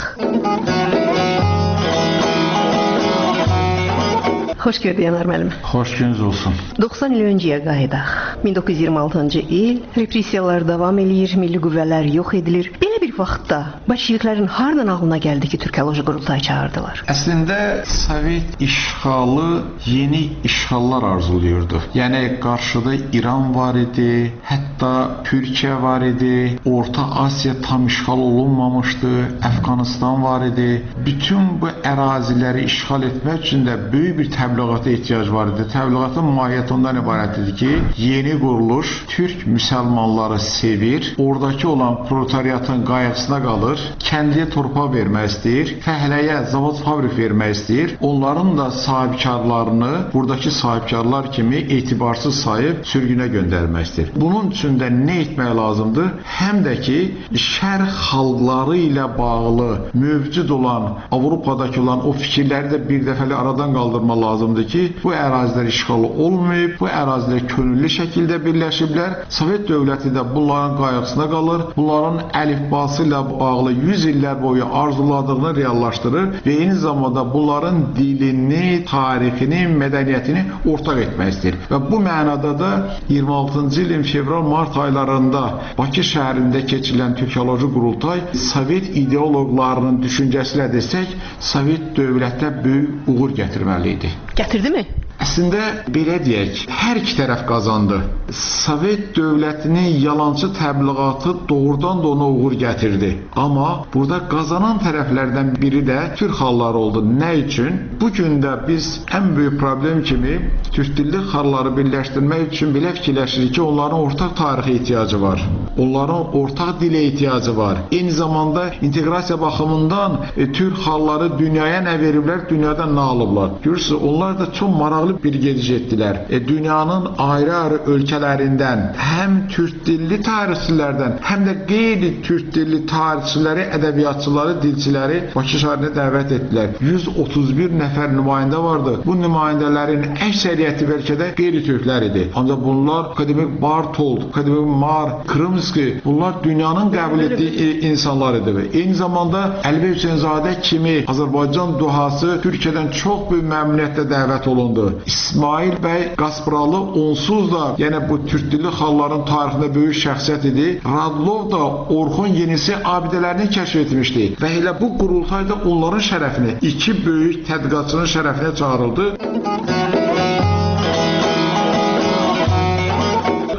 Xoş gördük Anar müəllim. Xoş gününüz olsun. 90 il öncəyə qayıdaq. 1926-cı il repressiyalar davam eləyir, milli qüvvələr yox edilir. Belə bir vaxtda bolşeviklərin hardan ağlına gəldi ki, Türkoloji qurultay çağırdılar? Əslində Sovet işğalı yeni işğallar arzulayırdı. Yəni qarşıda İran var idi, hətta Türkiyə var idi, Orta Asiya tam işğal olunmamışdı, Əfqanistan var idi. Bütün bu əraziləri işğal etmək üçün də böyük bir təbliğata ehtiyac var idi. Təbliğatın mahiyyəti ondan ibarət idi ki, yeni quruluş Türk müsəlmanları sevir, oradakı olan proletariatın qayğısına qalır, kəndiyə torpaq vermək istəyir, fəhləyə zavod fabrik vermək istəyir, onların da sahibkarlarını buradakı sahibkarlar kimi etibarsız sayıb sürgünə göndərmək istəyir. Bunun üçün də nə etmək lazımdır? Həm də ki, şərq xalqları ilə bağlı mövcud olan, Avropadakı olan o fikirləri də bir dəfəli aradan qaldırmaq lazımdır ki, bu ərazilər işğalı olmayıb, bu ərazilər könüllü şəkildə birləşiblər. Sovet dövləti də bunların qayğısına qalır, bunların əlifbası ilə bağlı 100 illər boyu arzuladığını reallaşdırır və eyni zamanda bunların dilini, tarixini, mədəniyyətini ortaq etmək istəyir. Və bu mənada da 26-cı ilin fevral-mart aylarında Bakı şəhərində keçirilən Türkoloji qurultay Sovet ideoloqlarının düşüncəsilə desək, Sovet dövlətə böyük uğur gətirməli idi. Gətirdi mi? Əslində belə deyək, hər iki tərəf qazandı. Sovet dövlətinin yalançı təbliğatı doğrudan da ona uğur gətirdi. Amma burada qazanan tərəflərdən biri də Türk xalqları oldu. Nə üçün? Bu gün də biz ən böyük problem kimi Türk dilli xalqları birləşdirmək üçün belə fikirləşirik ki, onların ortaq tarixə ehtiyacı var. Onların ortaq dilə ehtiyacı var. Eyni zamanda inteqrasiya baxımından Türk xalqları dünyaya nə veriblər, dünyada nə alıblar. Görürsünüz, onlar da çox maraqlı bir gediş etdilər. Dünyanın ayrı-ayrı ölkələrindən həm Türk dilli tarixçilərdən, həm də qeyri-Türk dilli tarixçiləri, ədəbiyyatçıları, dilçiləri Bakı şəhərinə dəvət etdilər. 131 nəfər nümayəndə vardı. Bu nümayəndələrin əksəriyyəti bəlkə də qeyri-türklər idi. Ancaq bunlar akademik Bartold, akademik Mar, Krımski, bunlar dünyanın qəbul etdiyi insanlar idi. Eyni zamanda Əlibey Hüseynzadə kimi Azərbaycan duhası Türkiyədən çox böyük məmnuniyyətlə dəvət olundu. İsmail bəy Qaspralı onsuz da, yəni bu türk dilli xalqların tarixində böyük şəxsiyyət idi. Radlov da Orxon Yenisey abidələrini kəşf etmişdi. Və elə bu qurultayda onların şərəfinə, iki böyük tədqiqatçının şərəfinə çağırıldı.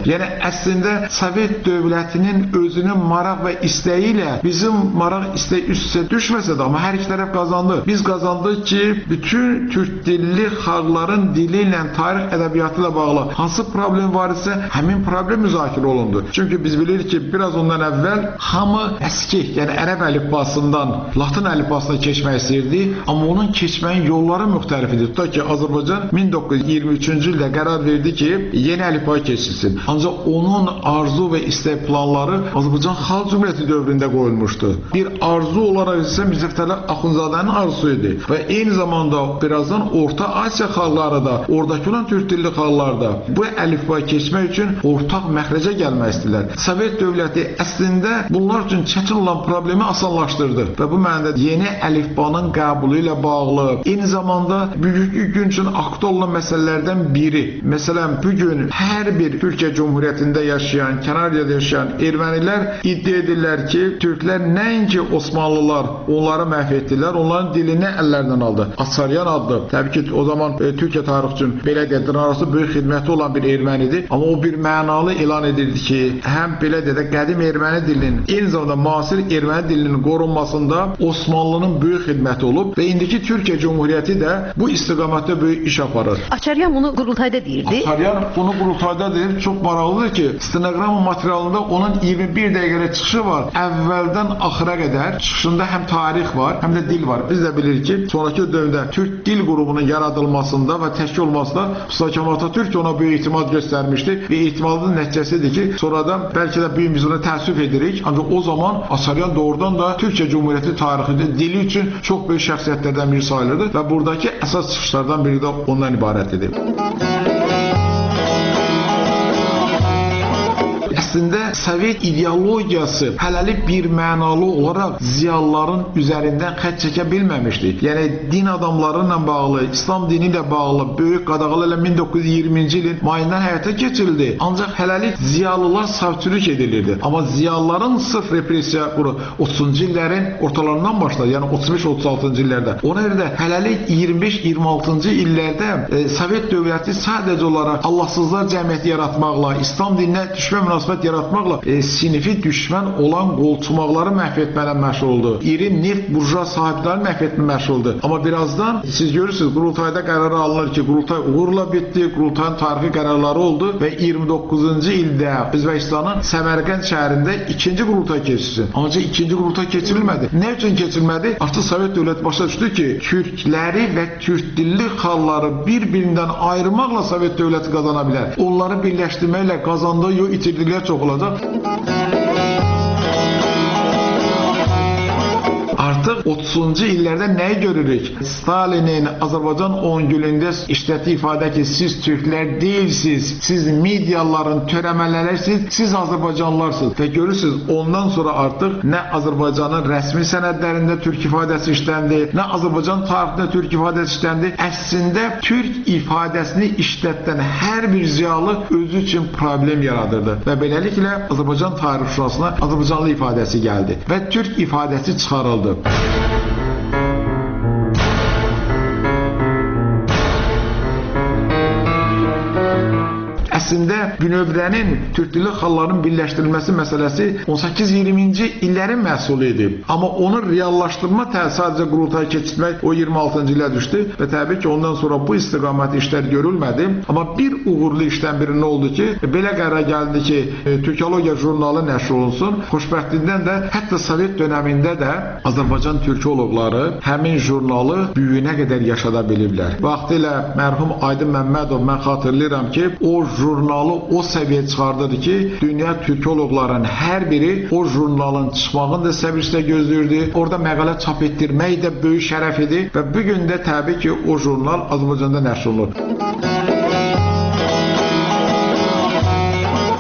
Yəni əslində Sovet dövlətinin özünün maraq və istəyi ilə bizim maraq istəyi üst-üstə düşməsə də, amma hər iki tərəf qazandı. Biz qazandıq ki, bütün türk dilli xalqların dili ilə, tarix ədəbiyyatı ilə bağlı hansı problem var isə həmin problem müzakirə olundu. Çünki biz bilirik ki, biraz ondan əvvəl hamı əski, yəni ərəb əlifbasından Latin əlifbasına keçmək istəyirdi, amma onun keçməyin yolları müxtəlif idi. Tutaq ki, Azərbaycan 1923-cü ildə qərar verdi ki, yeni əlifbaya keçilsin. Ancaq onun arzu və istək planları Azərbaycan Xalq Cümhuriyyəti dövründə qoyulmuşdu. Bir arzu olaraq isə Mirzə Fətəli Axundzadənin arzusu idi və eyni zamanda birazdan Orta Asiya xalqları da, oradakı olan türk dilli xalqlar da bu əlifbaya keçmək üçün ortaq məxrəcə gəlmək istədilər. Sovet dövləti əslində bunlar üçün çətin olan problemi asanlaşdırdı və bu mənada yeni əlifbanın qəbulu ilə bağlı, eyni zamanda bugünkü gün üçün aktual olan məsələlərdən biri. Məsələn, bugün hər bir Türkiyə Cumhuriyyətində yaşayan, Kənariyada yaşayan ermənilər iddia edirlər ki, türklər nəinki Osmanlılar onları məhv etdilər, onların dilini əllərindən aldı. Asaryan adlı, təbii ki, o zaman Türkiyə tarixi üçün belə deyək, dırnaqarası böyük xidməti olan bir ermənidir. Amma o bir mənalı elan edirdi ki, həm belə deyək, qədim erməni dilinin, eyni zamanda müasir erməni dilinin qorunmasında Osmanlının böyük xidməti olub və indiki Türkiyə Cumhuriyyəti də bu istiqamətdə böyük iş aparır. Açaryan bunu qurultayda deyirdi. Açaryan bunu qurultayda deyir. Çox maraqlıdır ki, stenoqram materialında onun 21 dəqiqəlik çıxışı var. Əvvəldən axıra qədər çıxışında həm tarix var, həm də dil var. Biz də bilirik ki, sonraki dövrdə Türk Dil Qrupunun yaradılmasında və təşkil olmasında Mustafa Kemal Atatürk ona böyük etimad göstərmişdi və etimadın nəticəsidir ki, sonradan bəlkə də bir biz ona təəssüf edirik. Ancaq o zaman Açaryan doğrudan da Türkiyə Cumhuriyyəti tarixində dili üçün çox böyük şəxsiyyətlərdən biri sayılırdı və buradakı əsas çıxışlardan biri də ondan ibarət idi. Əslində Sovet ideologiyası hələlik bir mənalı olaraq ziyalıların üzərindən xətt çəkə bilməmişdi. Yəni din adamları ilə bağlı, İslam dini ilə bağlı böyük qadağalarla 1920-ci ilin mayından həyata keçirildi. Ancaq hələlik ziyalılar savçülük edilirdi. Amma ziyalıların sırf repressiya 30-cu illərin ortalarından başladı. Yəni 35-36-cı illərdə. Ona görə də hələlik 25-26-cı illərdə Sovet dövləti sadəcə olaraq Allahsızlar cəmiyyəti yaratmaqla, İslam dininə düşmə münasibət yaratmaqla sinifi düşmən olan qolçumaqları məhv etmələ məşğul oldu. İri neft burjua sahiblərini məhv etməyə məşğul oldu. Amma birazdan siz görürsünüz, qurultayda qərar alınır ki, qurultay uğurla bitdi, qurultayın tarixi qərarları oldu və 29-cu ildə Özbəkistanın Səmərqənd şəhərində ikinci qurultay keçirilsin. Ancaq ikinci qurultay keçirilmədi. Nə üçün keçirilmədi? Artıq Sovet dövləti başa düşdü ki, türkləri və türk dilli xalqları bir-birindən ayırmaqla Sovet dövləti qazana bilər. Onları birləşdirməklə qazandığı yox, itirdikləri çox olacaq. Artıq 30-cu illərdə nəyi görürük? Stalinin Azərbaycan 10 günündə işlətdiyi ifadə ki, siz türklər deyilsiniz, siz mediaların törəmələrsiniz, siz Azərbaycanlılarsınız. Və görürsünüz, ondan sonra artıq nə Azərbaycanın rəsmi sənədlərində türk ifadəsi işləndi, nə Azərbaycan tarixində türk ifadəsi işləndi. Əslində, türk ifadəsini işlətdən hər bir ziyalı özü üçün problem yaradırdı. Və beləliklə Azərbaycan tarixşünasına Azərbaycanlı ifadəsi gəldi və türk ifadəsi çıxarıldı. Əslində bünövrənin türk dilli xalqların birləşdirilməsi məsələsi 18-20-ci illərin məhsulu idi. Amma onu reallaşdırma sadəcə qurultaya keçirmək o 26-cı ilə düşdü və təbii ki, ondan sonra bu istiqamət işlər görülmədi. Amma bir uğurlu işdən biri nə oldu ki, belə qərar gəldi ki, Türkologiya jurnalı nəşr olunsun. Xoşbəxtlikdən də hətta Sovet dönəmində də Azərbaycan türkoloqları həmin jurnalı büyüyünə qədər yaşada biliblər. Vaxtilə mərhum Aydın Məmmədov, mən xatırlayıram ki, o jurnalı o səviyyəyə çıxardırdı ki, dünya türkoloqların hər biri o jurnalın çıxmağını da səbirlə gözləyirdi. Orada məqalə çap etdirmək də böyük şərəf idi və bu gün də təbii ki, o jurnal Azərbaycanda nəşr olunur.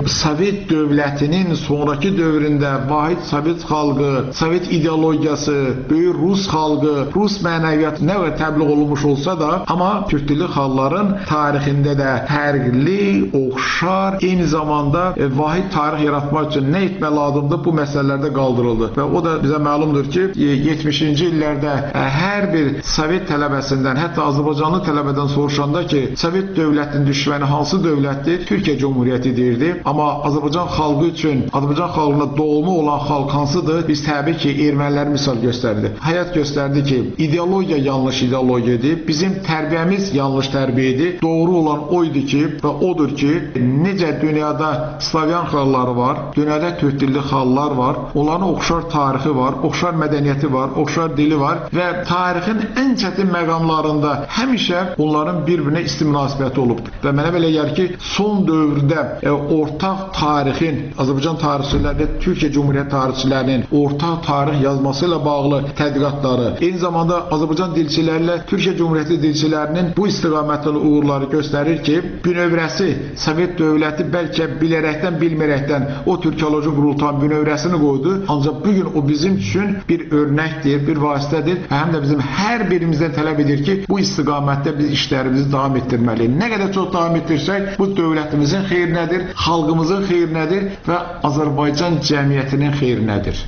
Sovet dövlətinin sonraki dövründə vahid Sovet xalqı, Sovet ideologiyası, böyük Rus xalqı, Rus mənəviyyatı nə qədər təbliğ olunmuş olsa da, amma türk dilli xalqların tarixində də fərqli, oxşar, eyni zamanda vahid tarix yaratmaq üçün nə etmək lazımdır, bu məsələlərdə qaldırıldı. Və o da bizə məlumdur ki, 70-ci illərdə hər bir Sovet tələbəsindən, hətta Azərbaycanlı tələbədən soruşanda ki, Sovet dövlətinin düşməni hansı dövlətdir? Türkiyə Cumhuriyyəti deyirdi. Amma Azərbaycan xalqı üçün, Azərbaycan xalqına doğma olan xalq hansıdır? Biz təbii ki, erməniləri misal göstərdi. Həyat göstərdi ki, ideologiya yanlış ideologiyadır. Bizim tərbiyəmiz yanlış tərbiyədir. Doğru olan oydu ki, və odur ki, necə dünyada Slavyan xalqları var, dünyada türk dilli xalqlar var, onların oxşar tarixi var, oxşar mədəniyyəti var, oxşar dili var və tarixin ən çətin məqamlarında həmişə onların bir-birinə isti münasibəti olubdur. Və mənə belə gəlir ki, son dövrdə ortaq tarixin, Azərbaycan tarixçiləri, Türkiyə Cumhuriyyət tarixçilərinin ortaq tarix yazması ilə bağlı tədqiqatları, eyni zamanda Azərbaycan dilçiləri ilə Türkiyə Cumhuriyyəti dilçilərinin bu istiqamətli uğurları göstərir ki, bünövrəsi Sovet dövləti bəlkə bilərəkdən, bilmərəkdən o Türkoloji qurultayın bünövrəsini qoydu. Ancaq bugün o bizim üçün bir örnəkdir, bir vasitədir və həm də bizim hər birimizdən tələb edir ki, bu istiqamətdə biz işlərimizi davam etdirməliyik. Nə qədər çox davam etdirsək, bu dövlətimizin xeyrinədir, xalqımızın xeyrinədir və Azərbaycan cəmiyyətinin xeyrinədir.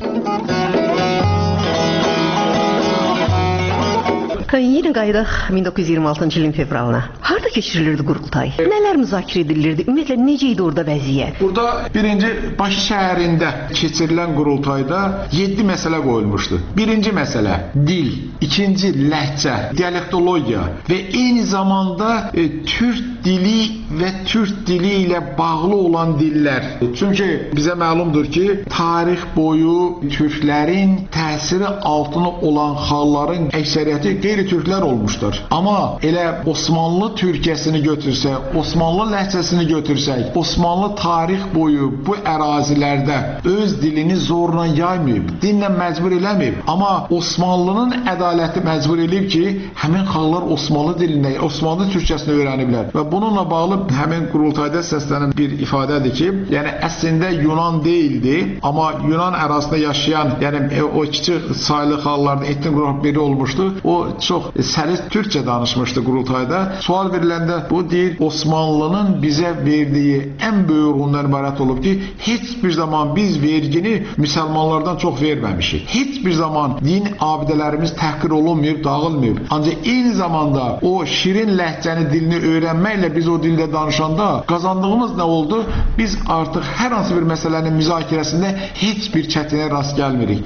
Yine qayıdaq 1926-cı ilin fevralına. Harda keçirilirdi qurultay? Nələr müzakirə edilirdi? Ümumiyyətlə necə idi orada vəziyyət? Burada birinci Bakı şəhərində keçirilən qurultayda 7 məsələ qoyulmuşdu. Birinci məsələ dil, ikinci ləhcə, dialektologiya və eyni zamanda türk dili və türk dili ilə bağlı olan dillər. Çünki bizə məlumdur ki, tarix boyu türklərin təsiri altında olan xalqların əksəriyyəti qeyri-türklər olmuşdur. Amma elə Osmanlı Türkiyəsini götürsək, Osmanlı ləhcəsini götürsək, Osmanlı tarix boyu bu ərazilərdə öz dilini zorla yaymayıb, dinlə məcbur eləməyib. Amma Osmanlının ədaləti məcbur eləyib ki, həmin xalqlar Osmanlı dilində, Osmanlı Türkiyəsini öyrəniblər. Və bununla bağlı həmin qurultayda səslənən bir ifadədir ki, yəni əslində Yunan deyildi, amma Yunan ərazisində yaşayan, yəni o kiçik saylı xalqların etnik qrup biri olmuşdu. O çox səlis türkçə danışmışdı qurultayda. Sual veriləndə bu deyir, Osmanlının bizə verdiyi ən böyük uğurundan ibarət olub ki, heç bir zaman biz vergini müsəlmanlardan çox verməmişik. Heç bir zaman din abidələrimiz təhqir olunmayıb, dağılmayıb. Ancaq eyni zamanda o şirin ləhcəni dilini öyrənməklə biz o dildə danışanda qazandığımız nə oldu? Biz artıq hər hansı bir məsələnin müzakirəsində heç bir çətinə rast gəlmirik.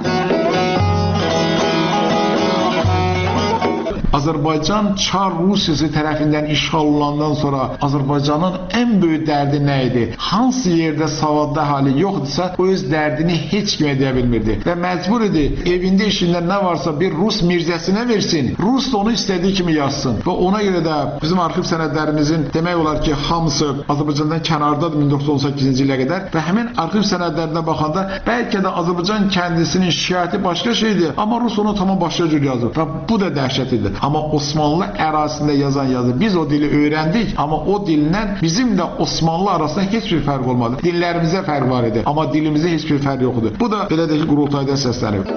Azərbaycan Çar Rusiyası tərəfindən işğal olunandan sonra Azərbaycanın ən böyük dərdi nə idi? Hansı yerdə savadlı hali yoxdursa, o öz dərdini heç kim edə bilmirdi. Və məcbur idi, evində işində nə varsa bir Rus mirzəsinə versin. Rus da onu istədiyi kimi yazsın. Və ona görə də bizim arxiv sənədlərimizin demək olar ki, hamısı Azərbaycandan kənardadır 1918-ci ilə qədər və həmin arxiv sənədlərinə baxanda bəlkə də Azərbaycan kəndisinin şikayəti başqa şeydir, amma Rus onu tamam başqa cür yazır. Və bu da dəhşət idi. Amma Osmanlı ərazisində yazan yazı. Biz o dili öyrəndik, amma o dildən bizim də Osmanlı arasında heç bir fərq olmadı. Dillərimizə fərq var idi, amma dilimizdə heç bir fərq yoxdur. Bu da belə də ki, qurultayda səslənib.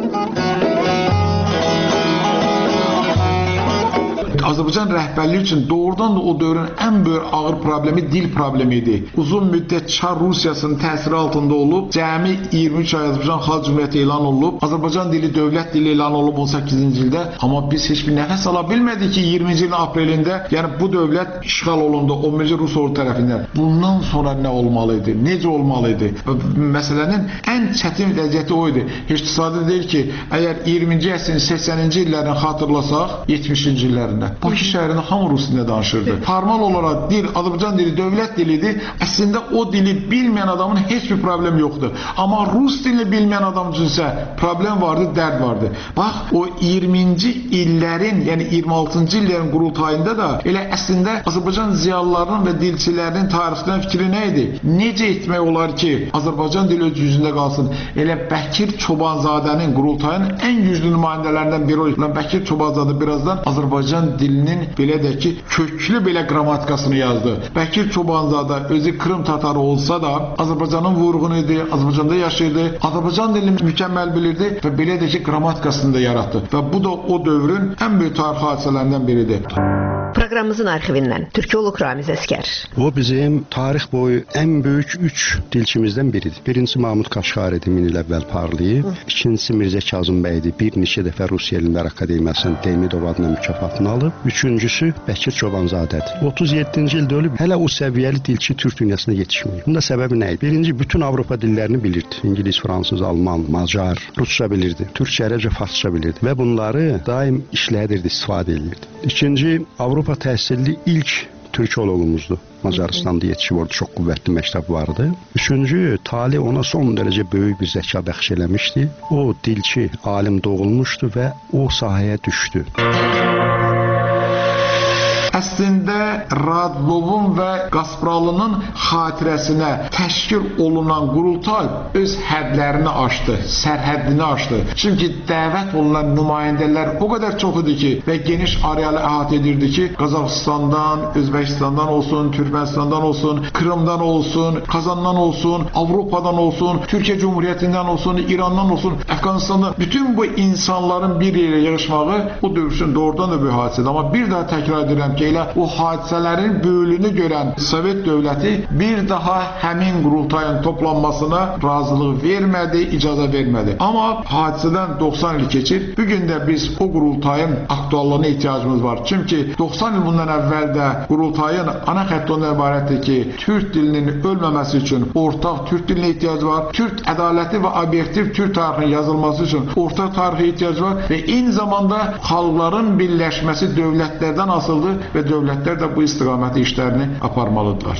Azərbaycan rəhbərliyi üçün doğrudan da o dövrün ən böyük ağır problemi dil problemi idi. Uzun müddət Çar Rusiyasının təsiri altında olub, cəmi 23 ay Azərbaycan Xalq Cümhuriyyəti elan olunub, Azərbaycan dili dövlət dili elan olub 18-ci ildə, amma biz heç bir nəfəs ala bilmədik ki, 20-ci ilin aprelində, yəni bu dövlət işğal olundu 11-ci Rus ordu tərəfindən. Bundan sonra nə olmalı idi? Necə olmalı idi? Məsələnin ən çətin vəziyyəti o idi. Heç təsadüf deyil ki, əgər 20-ci əsrin 80-ci illərini xatırlasaq, 70-ci illərində Bakı şəhərində hamı rus dilində danışırdı. Formal olaraq dil, Azərbaycan dili dövlət dilidir. Əslində o dili bilməyən adamın heç bir problem yoxdur. Amma rus dilini bilməyən adam üçünsə problem vardı, dərd vardı. Bax, o 20-ci illərin, yəni 26-cı illərin qurultayında da elə əslində Azərbaycan ziyalılarının və dilçilərinin tarixdən fikri nə idi? Necə etmək olar ki, Azərbaycan dili öz yüzündə qalsın? Elə Bəkir Çobanzadənin qurultayının ən güclü nümayəndələrindən biri olan Bəkir Çobanzadə birazdan Azərbaycan dilinin belə də ki, köklü belə qrammatikasını yazdı. Bəkir Çobanzadə özü Krım tatarı olsa da Azərbaycanın vurğunu idi, Azərbaycanda yaşayırdı, Azərbaycan dilini mükəmməl bilirdi və belə də ki, qrammatikasını da yaratdı. Və bu da o dövrün ən böyük tarixi hadisələrindən biridir. Proqramımızın arxivindən Türkoloq Ramiz Əskər. O bizim tarix boyu ən böyük 3 dilçimizdən biridir. Birincisi Mahmud Qaşqari 1000 il əvvəl parlayıb, ikincisi Mirzə Kazım bəydir. Bir neçə dəfə Rusiya Elmlər Akademiyasının Demidov adına mükafatını alıb. Üçüncüsü Bəkir Çobanzadədir. 37-ci ildə ölüb, hələ o səviyyəli dilçi Türk dünyasına yetişməyib. Bunda səbəbi nə idi? Birinci, bütün Avropa dillərini bilirdi. İngilis, fransız, alman, macar, rusca bilirdi. Türkçə, ərəbcə, farsça bilirdi və bunları daim işlədirdi, istifadə edirdi. İkinci, Avropa təhsilli ilk türkoloğumuzdur. Macaristanda yetişib orada çox qüvvətli məktəb vardı. Üçüncü, tali ona son dərəcə böyük bir zəka bəxş eləmişdi. O dilçi, alim doğulmuşdu və o sahəyə düşdü. Əslində Radlovun və Qaspralının xatirəsinə təşkil olunan qurultay öz hədlərini aşdı, sərhəddini aşdı. Çünki dəvət olunan nümayəndələr o qədər çox idi ki və geniş arealı əhatə edirdi ki, Qazaxıstandan, Özbəkistandan olsun, Türkmenistandan olsun, Krımdan olsun, Kazandan olsun, Avropadan olsun, Türkiyə Cumhuriyyətindən olsun, İrandan olsun, Əfqanistandan, bütün bu insanların bir yerə yığışmağı o dövr üçün doğrudan da bir hadisədir. Amma bir daha təkrar edirəm ki, elə o hadisələrin böyülünü görən Sovet dövləti bir daha həmin qurultayın toplanmasına razılıq vermədi, icazə vermədi. Amma hadisədən 90 il keçir. Bugün də biz o qurultayın aktuallığına ehtiyacımız var. Çünki 90 il bundan əvvəl də qurultayın ana xətti ondan ibarətdir ki, Türk dilinin ölməməsi üçün ortaq Türk dilinə ehtiyac var. Türk ədalətli və obyektiv Türk tarixinin yazılması üçün ortaq tarixə ehtiyac var və eyni zamanda xalqların birləşməsi dövlətlərdən asılıdır və dövlətlər də bu istiqaməti işlərini aparmalıdırlar.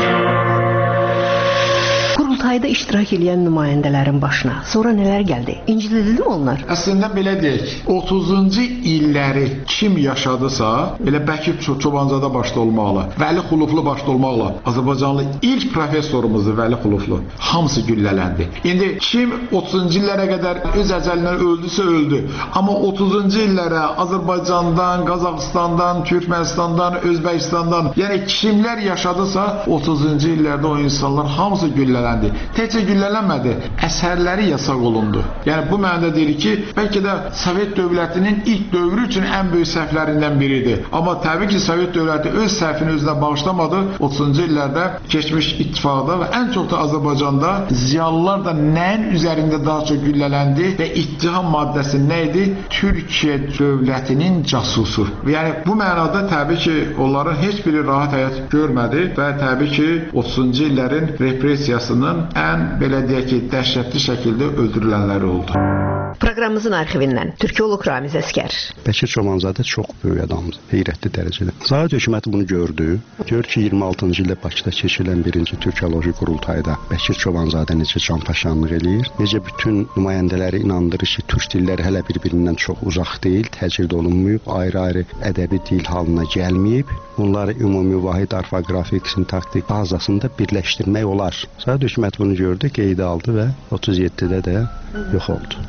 Qurultayda iştirak edən nümayəndələrin başına sonra nələr gəldi? İncidildi mi onlar? Əslində belə deyək, 30-cu illəri kim yaşadısa, elə Bəkir Çobanzadə başda olmaqla, Vəli Xuluflu başda olmaqla, Azərbaycanlı ilk professorumuzdur Vəli Xuluflu. Hamısı güllələndi. İndi kim 30-cu illərə qədər öz əcəlindən öldüsə öldü. Amma 30-cu illərə Azərbaycandan, Qazaxıstandan, Türkmenistandan, Özbəkistandan, yəni kimlər yaşadısa 30-cu illərdə o insanlar hamısı güllələndi. Təkcə güllələnmədi, əsərləri yasaq olundu. Yəni bu mənada deyir ki, bəlkə də Sovet dövlətinin ilk dövrü üçün ən böyük səhvlərindən biridir. Amma təbii ki, Sovet dövləti öz səhvini özünə bağışlamadı. 30-cu illərdə keçmiş ittifaqda və ən çox da Azərbaycanda ziyalılar da nəyin üzərində daha çox güllələndi və ittiham maddəsi nə idi? Türkiyə dövlətinin casusu. Yəni bu mənada təbii ki, onların heç biri rahat həyat görmədi və təbii ki, 30-cu illərin repressiyasının ən, belə deyək ki, dəhşətli şəkildə öldürülənləri oldu. Proqramımızın arxivindən Türkoloq Ramiz Əskər. Bəkir Çobanzadə çox böyük adamdır, heyrətli dərəcədə. Sovet hökuməti bunu gördü. Gör ki, 26-cı ildə Bakıda keçirilən birinci Türkoloji qurultayda Bəkir Çobanzadə necə canpaşanlıq eləyir, necə bütün nümayəndələri inandırır ki, türk dilləri hələ bir-birindən çox uzaq deyil, təcrid olunmayıb, ayrı-ayrı ədəbi dil halına gəlməyib. Bunları ümumi vahid orfoqrafik, sintaktik bazasında birləşdirmək olar. Sovet hökuməti bunu gördü, qeydə aldı və 37-də də yox oldu.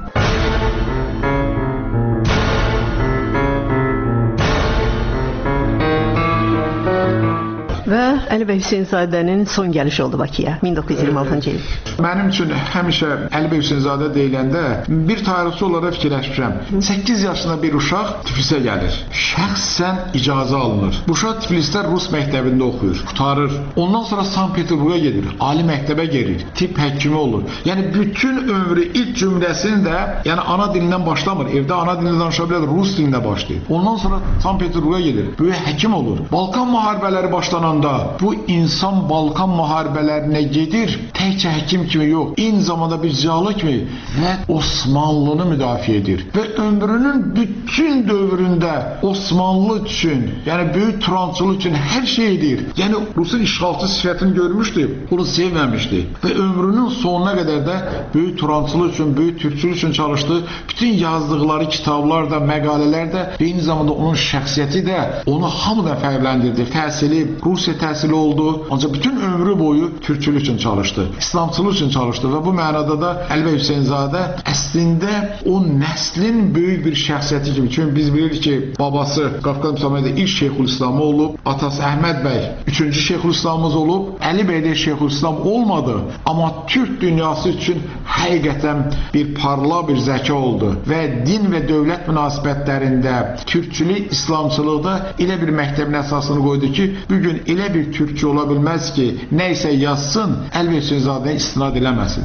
Və Əli bəy Hüseynzadənin son gəlişi oldu Bakıya 1926-cı il. Mənim üçün həmişə Əli bəy Hüseynzadə deyiləndə bir tarixçi olaraq fikirləşmişəm. 8 yaşında bir uşaq Tiflisə gəlir. Şəxsən icazə alınır. Bu uşaq Tiflisdə Rus məktəbində oxuyur, qurtarır. Ondan sonra Sankt-Peterburqa gedir, ali məktəbə gedir, tibb həkimi olur. Yəni bütün ömrü ilk cümləsini də, yəni ana dilindən başlamır. Evdə ana dilində danışa bilər, Rus dilində başlayır. Ondan sonra Sankt-Peterburqa gedir, böyük həkim olur. Balkan müharibələri başlananda bu insan Balkan müharibələrinə gedir, təkcə həkim kimi yox, eyni zamanda bir ziyalı kimi və Osmanlını müdafiə edir. Və ömrünün bütün dövründə Osmanlı üçün, yəni böyük Turançılıq üçün hər şey edir. Yəni Rusun işğalçı sifətini görmüşdü, bunu sevməmişdi. Və ömrünün sonuna qədər də böyük Turançılıq üçün, böyük Türkçülük üçün çalışdı. Bütün yazdıqları kitablar da, məqalələr də, eyni zamanda onun şəxsiyyəti də onu hamıdan fərqləndirdi. Təhsili Rusiya Rusiya təhsili oldu. Ancaq bütün ömrü boyu türkçülük üçün çalışdı. İslamçılıq üçün çalışdı və bu mənada da Əli bəy Hüseynzadə əslində o nəslin böyük bir şəxsiyyəti kimi. Çünki biz bilirik ki, babası Qafqaz müsamədə ilk Şeyxülislamı olub, atası Əhməd bəy 3-cü Şeyxülislamımız olub, Əli bəy də Şeyxülislam olmadı, amma Türk dünyası üçün həqiqətən bir parlaq bir zəka oldu və din və dövlət münasibətlərində türkçülük, İslamçılıqda elə bir məktəbin əsasını qoydu ki, bugün elə bir türkçü ola bilməz ki, nə isə yazsın, Əli bəy Hüseynzadəyə istinad eləməsin.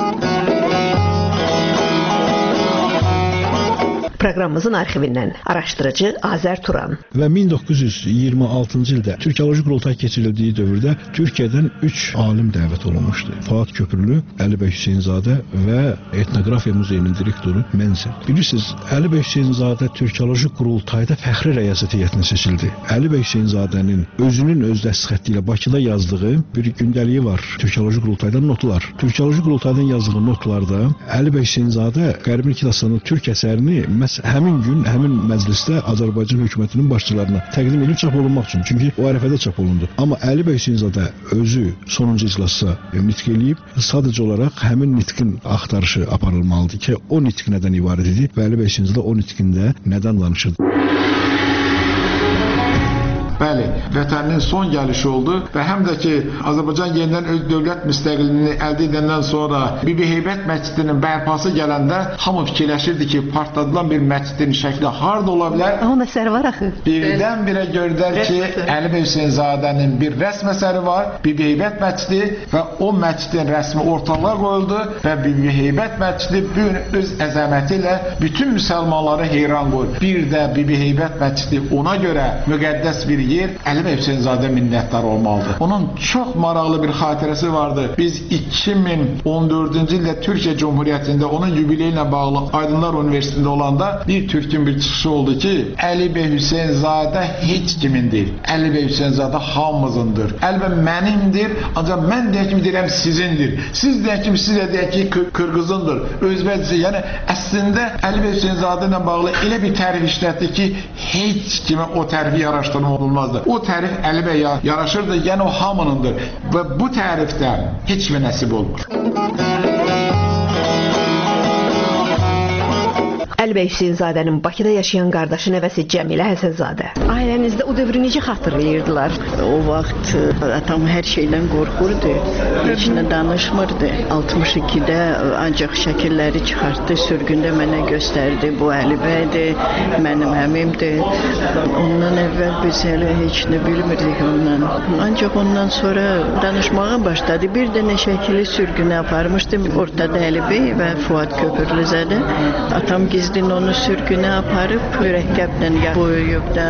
Proqramımızın arxivindən araşdırıcı Azər Turan. Və 1926-cı ildə Türkiyoloji qurultay keçirildiyi dövrdə Türkiyədən 3 alim dəvət olunmuşdu. Fuad Köprülü, Əli bəy Hüseynzadə və Etnografiya Muzeyinin direktoru Menzel. Bilirsiniz, Əli bəy Hüseynzadə Türkiyoloji qurultayda fəxri rəyasət heyətinə seçildi. Əli bəy Hüseynzadənin özünün öz dəstxətti ilə Bakıda yazdığı bir gündəliyi var. Türkiyoloji qurultaydan notlar. Türkiyoloji qurultaydan yazdığı notlarda Əli bəy Hüseynzadə Qərbi Kitabxanasının türk əsərini həmin gün, həmin məclisdə Azərbaycan hökumətinin başçılarına təqdim edilib çap olunmaq üçün. Çünki o ərəfədə çap olundu. Amma Əli bəy Hüseynzadə özü sonuncu iclasda nitq eləyib, sadəcə olaraq həmin nitqin axtarışı aparılmalıdır ki, o nitq nədən ibarət idi və Əli bəy Hüseynzadə o nitqində nədən danışırdı? Bəli, vətəninin son gəlişi oldu və həm də ki, Azərbaycan yenidən öz dövlət müstəqilliyini əldə edəndən sonra Bibi Heybət məscidinin bərpası gələndə hamı fikirləşirdi ki, partladılan bir məscidin şəkli harda ola bilər? Onun əsəri var axı. Birdən-birə gördülər ki, Əli bəy Hüseynzadənin bir rəsm əsəri var, Bibi Heybət məscidi və o məscidin rəsmi ortalığa qoyuldu və Bibi Heybət məscidi bu gün öz əzəməti ilə bütün müsəlmanları heyran qoyur. Bir də Bibi Heybət məscidi ona görə müqəddəs bir yer, Əli bəy Hüseynzadə minnətdar olmalıdır. Onun çox maraqlı bir xatirəsi vardı. Biz 2014-cü ildə Türkiyə Cumhuriyyətində onun yubileyi ilə bağlı Aydınlar Universitetində olanda bir türkün bir çıxışı oldu ki, Əli bəy Hüseynzadə heç kimindir. Əli bəy Hüseynzadə hamımızındır. Əli bəy mənimdir, ancaq mən deyək kimi deyirəm sizindir. Siz deyək kimi siz deyək ki Qırğızındır, Özbəkcə. Yəni əslində Əli bəy Hüseynzadə ilə bağlı elə bir tərif işlətdi ki, heç kimə o tərifi yaraşdırma olmazdı. O tərif Əli bəy yaraşırdı, yəni o hamınındır və bu tərifdə heç kimə nəsib olmur. Əli bəy Hüseynzadənin Bakıda yaşayan qardaşı nəvəsi Cəmilə Həsənzadə. Ailənizdə o dövrü necə xatırlayırdılar? O vaxt atam hər şeydən qorxurdu, heç nə danışmırdı. 62-də ancaq şəkilləri çıxartdı, sürgündə mənə göstərdi. Bu Əli bəydir, mənim əmimdir. Ondan əvvəl biz hələ heç nə bilmirdik ondan. Ancaq ondan sonra danışmağa başladı. Bir dənə şəkili sürgünə aparmışdım. Ortada Əli bəy və Fuad Köprülüzədə. Atam gizli onu sürgünə aparıb, mürəkkəbdən boyuyub da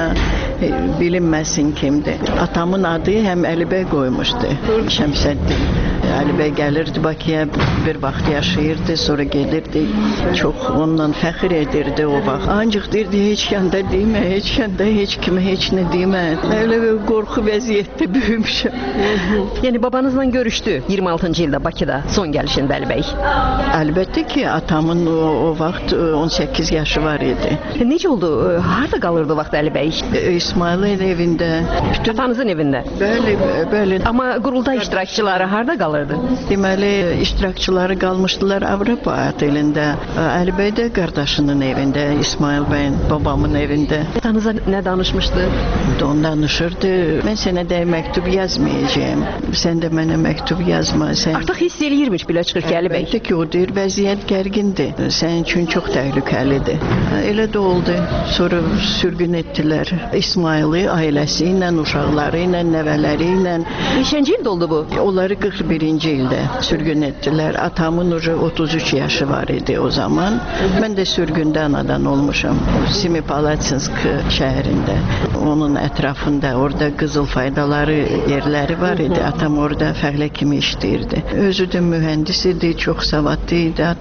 bilinməsin kimdir. Atamın adı həm Əli bəy qoymuşdu, Şəmsəddin. Əli bəy gəlirdi Bakıya, bir vaxt yaşayırdı, sonra gedirdi. Çox ondan fəxr edirdi o vaxt. Ancaq deyirdi, heç kəndə demə, heç kəndə heç kimə heç nə demə. Elə bir qorxu vəziyyətdə böyümüşəm. Yəni babanızla görüşdü 26-cı ildə Bakıda, son gəlişində Əli bəy. Əlbəttə ki, atamın o vaxt 18 yaşı var idi. Necə oldu? Harada qalırdı vaxt Əli bəy? İsmailin evində. Atanızın evində? Bəli. Amma qurultay iştirakçıları harada qalırdı? Deməli, iştirakçıları qalmışdılar Avropa otelində. Əli bəy də qardaşının evində, İsmail bəyin, babamın evində. Atanıza nə danışmışdı? Ondan danışırdı. Mən sənə də məktub yazmayacağım. Sən də mənə məktub yazma. Artıq hiss eləyirmiş belə çıxır ki, Əli bəy. Əlbəttə ki, o deyir, vəziyyət gərgindir. Sənin üçün çox təhlükəlidir. Elə də oldu. Sonra sürgün etdilər. İsmaili ailəsi ilə, uşaqları ilə, nəvələri ilə. Neçənci ildə oldu bu? Onları 41-ci ildə sürgün etdilər. Atamın 33 yaşı var idi o zaman. Mən də sürgündə anadan olmuşam. Semipalatinsk şəhərində. Onun ətrafında, orada qızıl faydaları yerləri var idi. Atam orada fəhlə kimi işləyirdi. Özü də mühəndis idi, çox savadlı idi atam.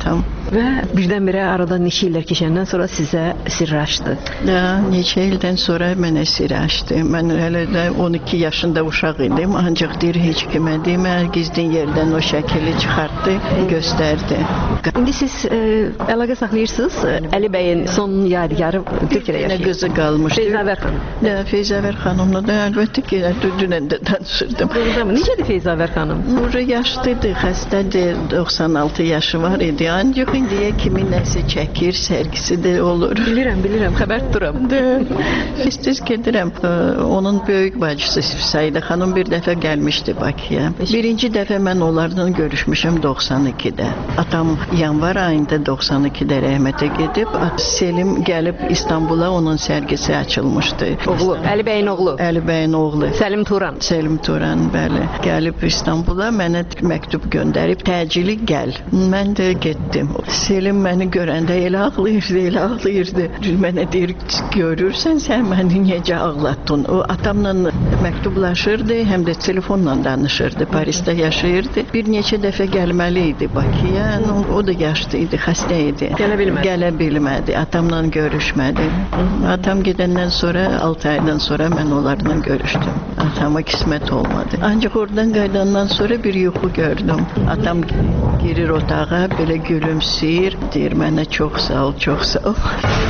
Və birdən-birə aradan neçə illər keçəndən sonra sizə sirr açdı. Neçə ildən sonra mənə sirr açdı. Mən hələ də 12 yaşında uşaq idim, ancaq deyir heç kimə demə, gizlin yerdən o şəkili çıxartdı, göstərdi. İndi siz əlaqə saxlayırsınız? Əli bəyin son yadigarı Türkiyədə yaşayır. Qızı qalmışdı. Feyzavər xanım. Feyzavər xanımla da əlbəttə ki, dünən də danışırdım. Necədir Feyzavər xanım? Ora yaşlıdır, xəstədir, 96 yaşı var idi. Ancaq indiyə kimi nəsə çəkir, sərgisi də olur. Bilirəm, xəbər tuturam. Tez gedirəm. Onun böyük bacısı Sayda xanım bir dəfə gəlmişdi Bakıya. Birinci dəfə mən onlarla görüşmüşəm 92-də. Atam yanvar ayında 92-də rəhmətə gedib, Selim gəlib İstanbula, onun sərgisi açılmışdı. Oğlu, Əli bəyin oğlu. Əli bəyin oğlu. Səlim Turan. Səlim Turan, bəli. Gəlib İstanbula, mənə məktub göndərib, təcili gəl. Mən də getdim. Selim məni görəndə elə ağlayırdı. Mənə deyir, görürsən, sən məni necə ağlatdın? O atamla məktublaşırdı, həm də telefonla danışırdı. Parisdə yaşayırdı. Bir neçə dəfə gəlməli idi Bakıya. O da yaşlı idi, xəstə idi. Gələ bilmədi. Atamla görüşmədi. Atam gedəndən sonra 6 aydan sonra mən onlarla görüşdüm. Atama qismət olmadı. Ancaq oradan qayıdandan sonra bir yuxu gördüm. Atam girir otağa, belə gülümsəyir, deyir mənə çox sağ ol, çox sağ ol.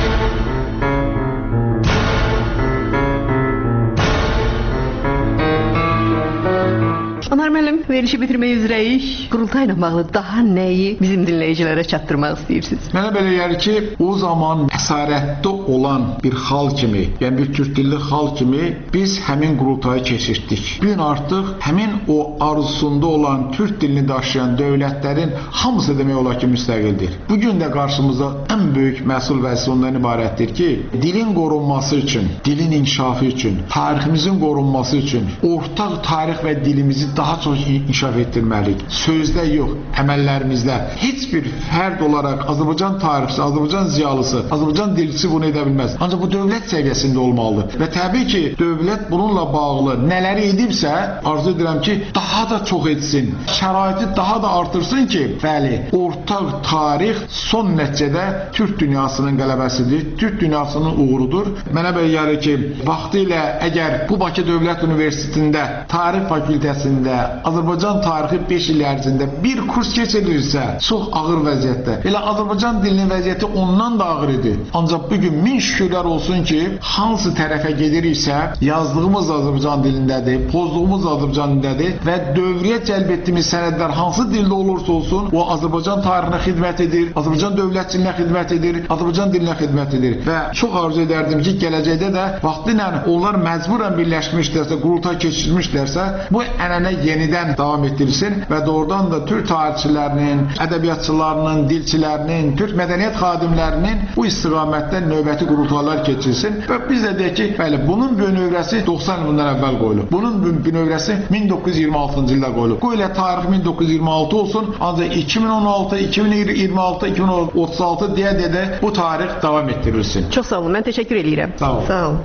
Anar müəllim, verilişi bitirmək üzrəyik. Qurultayla bağlı daha nəyi bizim dinləyicilərə çatdırmaq istəyirsiniz? Mənə belə gəlir ki, o zaman əsarətdə olan bir xal kimi, yəni bir türk dilli xal kimi biz həmin qurultayı keçirtdik. Bu gün artıq həmin o arzusunda olan türk dilini daşıyan dövlətlərin hamısı demək olar ki, müstəqildir. Bu gün də qarşımızda ən böyük məsul vəzifə ondan ibarətdir ki, dilin qorunması üçün, dilin inkişafı üçün, tariximizin qorunması üçün ortaq tarix və dilimizi daha çox inkişaf etdirməliyik. Sözdə yox, əməllərimizdə. Heç bir fərd olaraq Azərbaycan tarixçisi, Azərbaycan ziyalısı, Azərbaycan dilçisi bunu edə bilməz. Ancaq bu dövlət səviyyəsində olmalıdır. Və təbii ki, dövlət bununla bağlı nələri edibsə, arzu edirəm ki, daha da çox etsin. Şəraiti daha da artırsın ki, bəli, ortaq tarix son nəticədə Türk dünyasının qələbəsidir, Türk dünyasının uğurudur. Mənə belə gəlir ki, vaxtilə əgər bu Bakı Dövlət Universitetində tarix fakültəsində Azərbaycan tarixi 5 il ərzində bir kurs keçirilirsə, çox ağır vəziyyətdə. Elə Azərbaycan dilinin vəziyyəti ondan da ağır idi. Ancaq bugün min şükürlər olsun ki, hansı tərəfə gediriksə, yazdığımız Azərbaycan dilindədir, pozduğumuz Azərbaycan dilindədir və dövrəyə cəlb etdiyimiz sənədlər hansı dildə olursa olsun, o Azərbaycan tarixinə xidmət edir, Azərbaycan dövlətçiliyinə xidmət edir, Azərbaycan dilinə xidmət edir. Və çox arzu edərdim ki, gələcəkdə də vaxtilə onlar məcburən birləşmişlərsə, qurultay keçirmişlərsə, bu ənənə yenidən davam etdirilsin və doğrudan da Türk tarixçilərinin, ədəbiyyatçılarının, dilçilərinin, Türk mədəniyyət xadimlərinin bu istiqamətdə növbəti qurultaylar keçirilsin və biz də deyək ki, bəli, bunun bünövrəsi 90 ildən əvvəl qoyulub. Bunun bünövrəsi 1926-cı ildə qoyulub. Bu ilə tarix 1926 olsun, ancaq 2016, 2026, 2036 deyə bu tarix davam etdirilsin. Çox sağ olun, mən təşəkkür edirəm. Sağ olun. Sağ olun.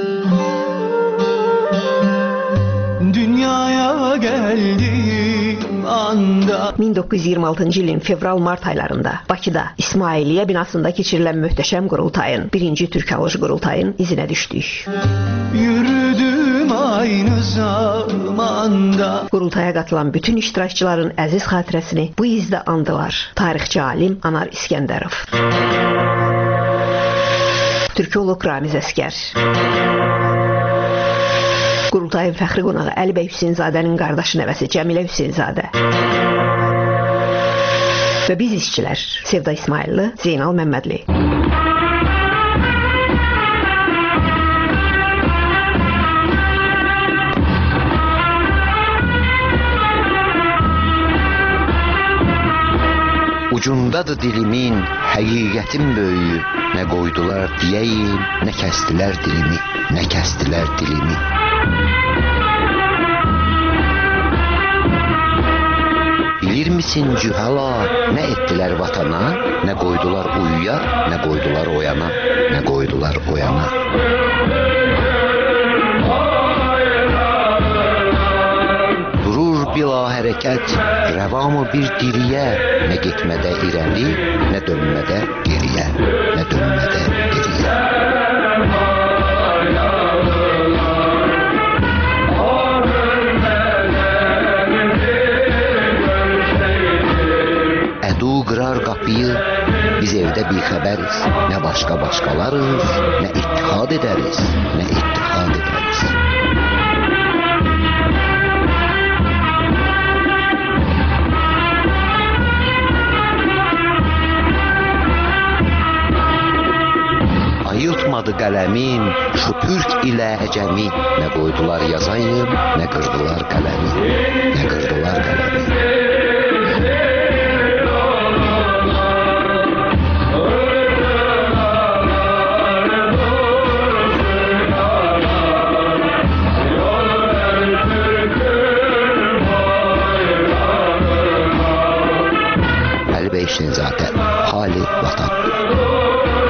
Dünyaya geldiğim anda 1926-cı ilin fevral-mart aylarında Bakıda İsmailiyyə binasında keçirilən möhtəşəm qurultayın, 1-ci Türkoloji qurultayın izinə düşdük. Yürüdüm aynı zamanda. Qurultaya qatılan bütün iştirakçıların əziz xatirəsini bu izdə andılar. Tarixçi alim Anar İskəndərov, türkoloq Ramiz Əskər, Qurultayın fəxri qonağı Əli bəy Hüseynzadənin qardaşı nəvəsi Cəmilə Hüseynzadə və biz işçilər Sevda İsmailli, Zeynal Məmmədli. Ucundadır dilimin, həqiqətin böyüyü. Nə qoydular deyəyim, nə kəstilər dilimi, nə kəstilər dilimi. Bilir misin cühala, nə etdilər vatana, nə qoydular uyuya, nə qoydular oyana, nə qoydular oyana. Durur bila hərəkət gəc, rəvamı bir diriyə, nə getmədə irəli, nə dönmədə geriyə, nə dönmədə geriyə. Ədu qırar qapıyı, biz evdə bixəbəriz, nə başqalarız, nə ittihad edəriz, nə ittihad edəriz. Ayıltmadı qələmim, şu pürk ilə əcəmi, nə qoydular yazayım, nə qırdılar qələmi, nə qırdılar qələmi. Əli Bey Şinzadə, hali vatan.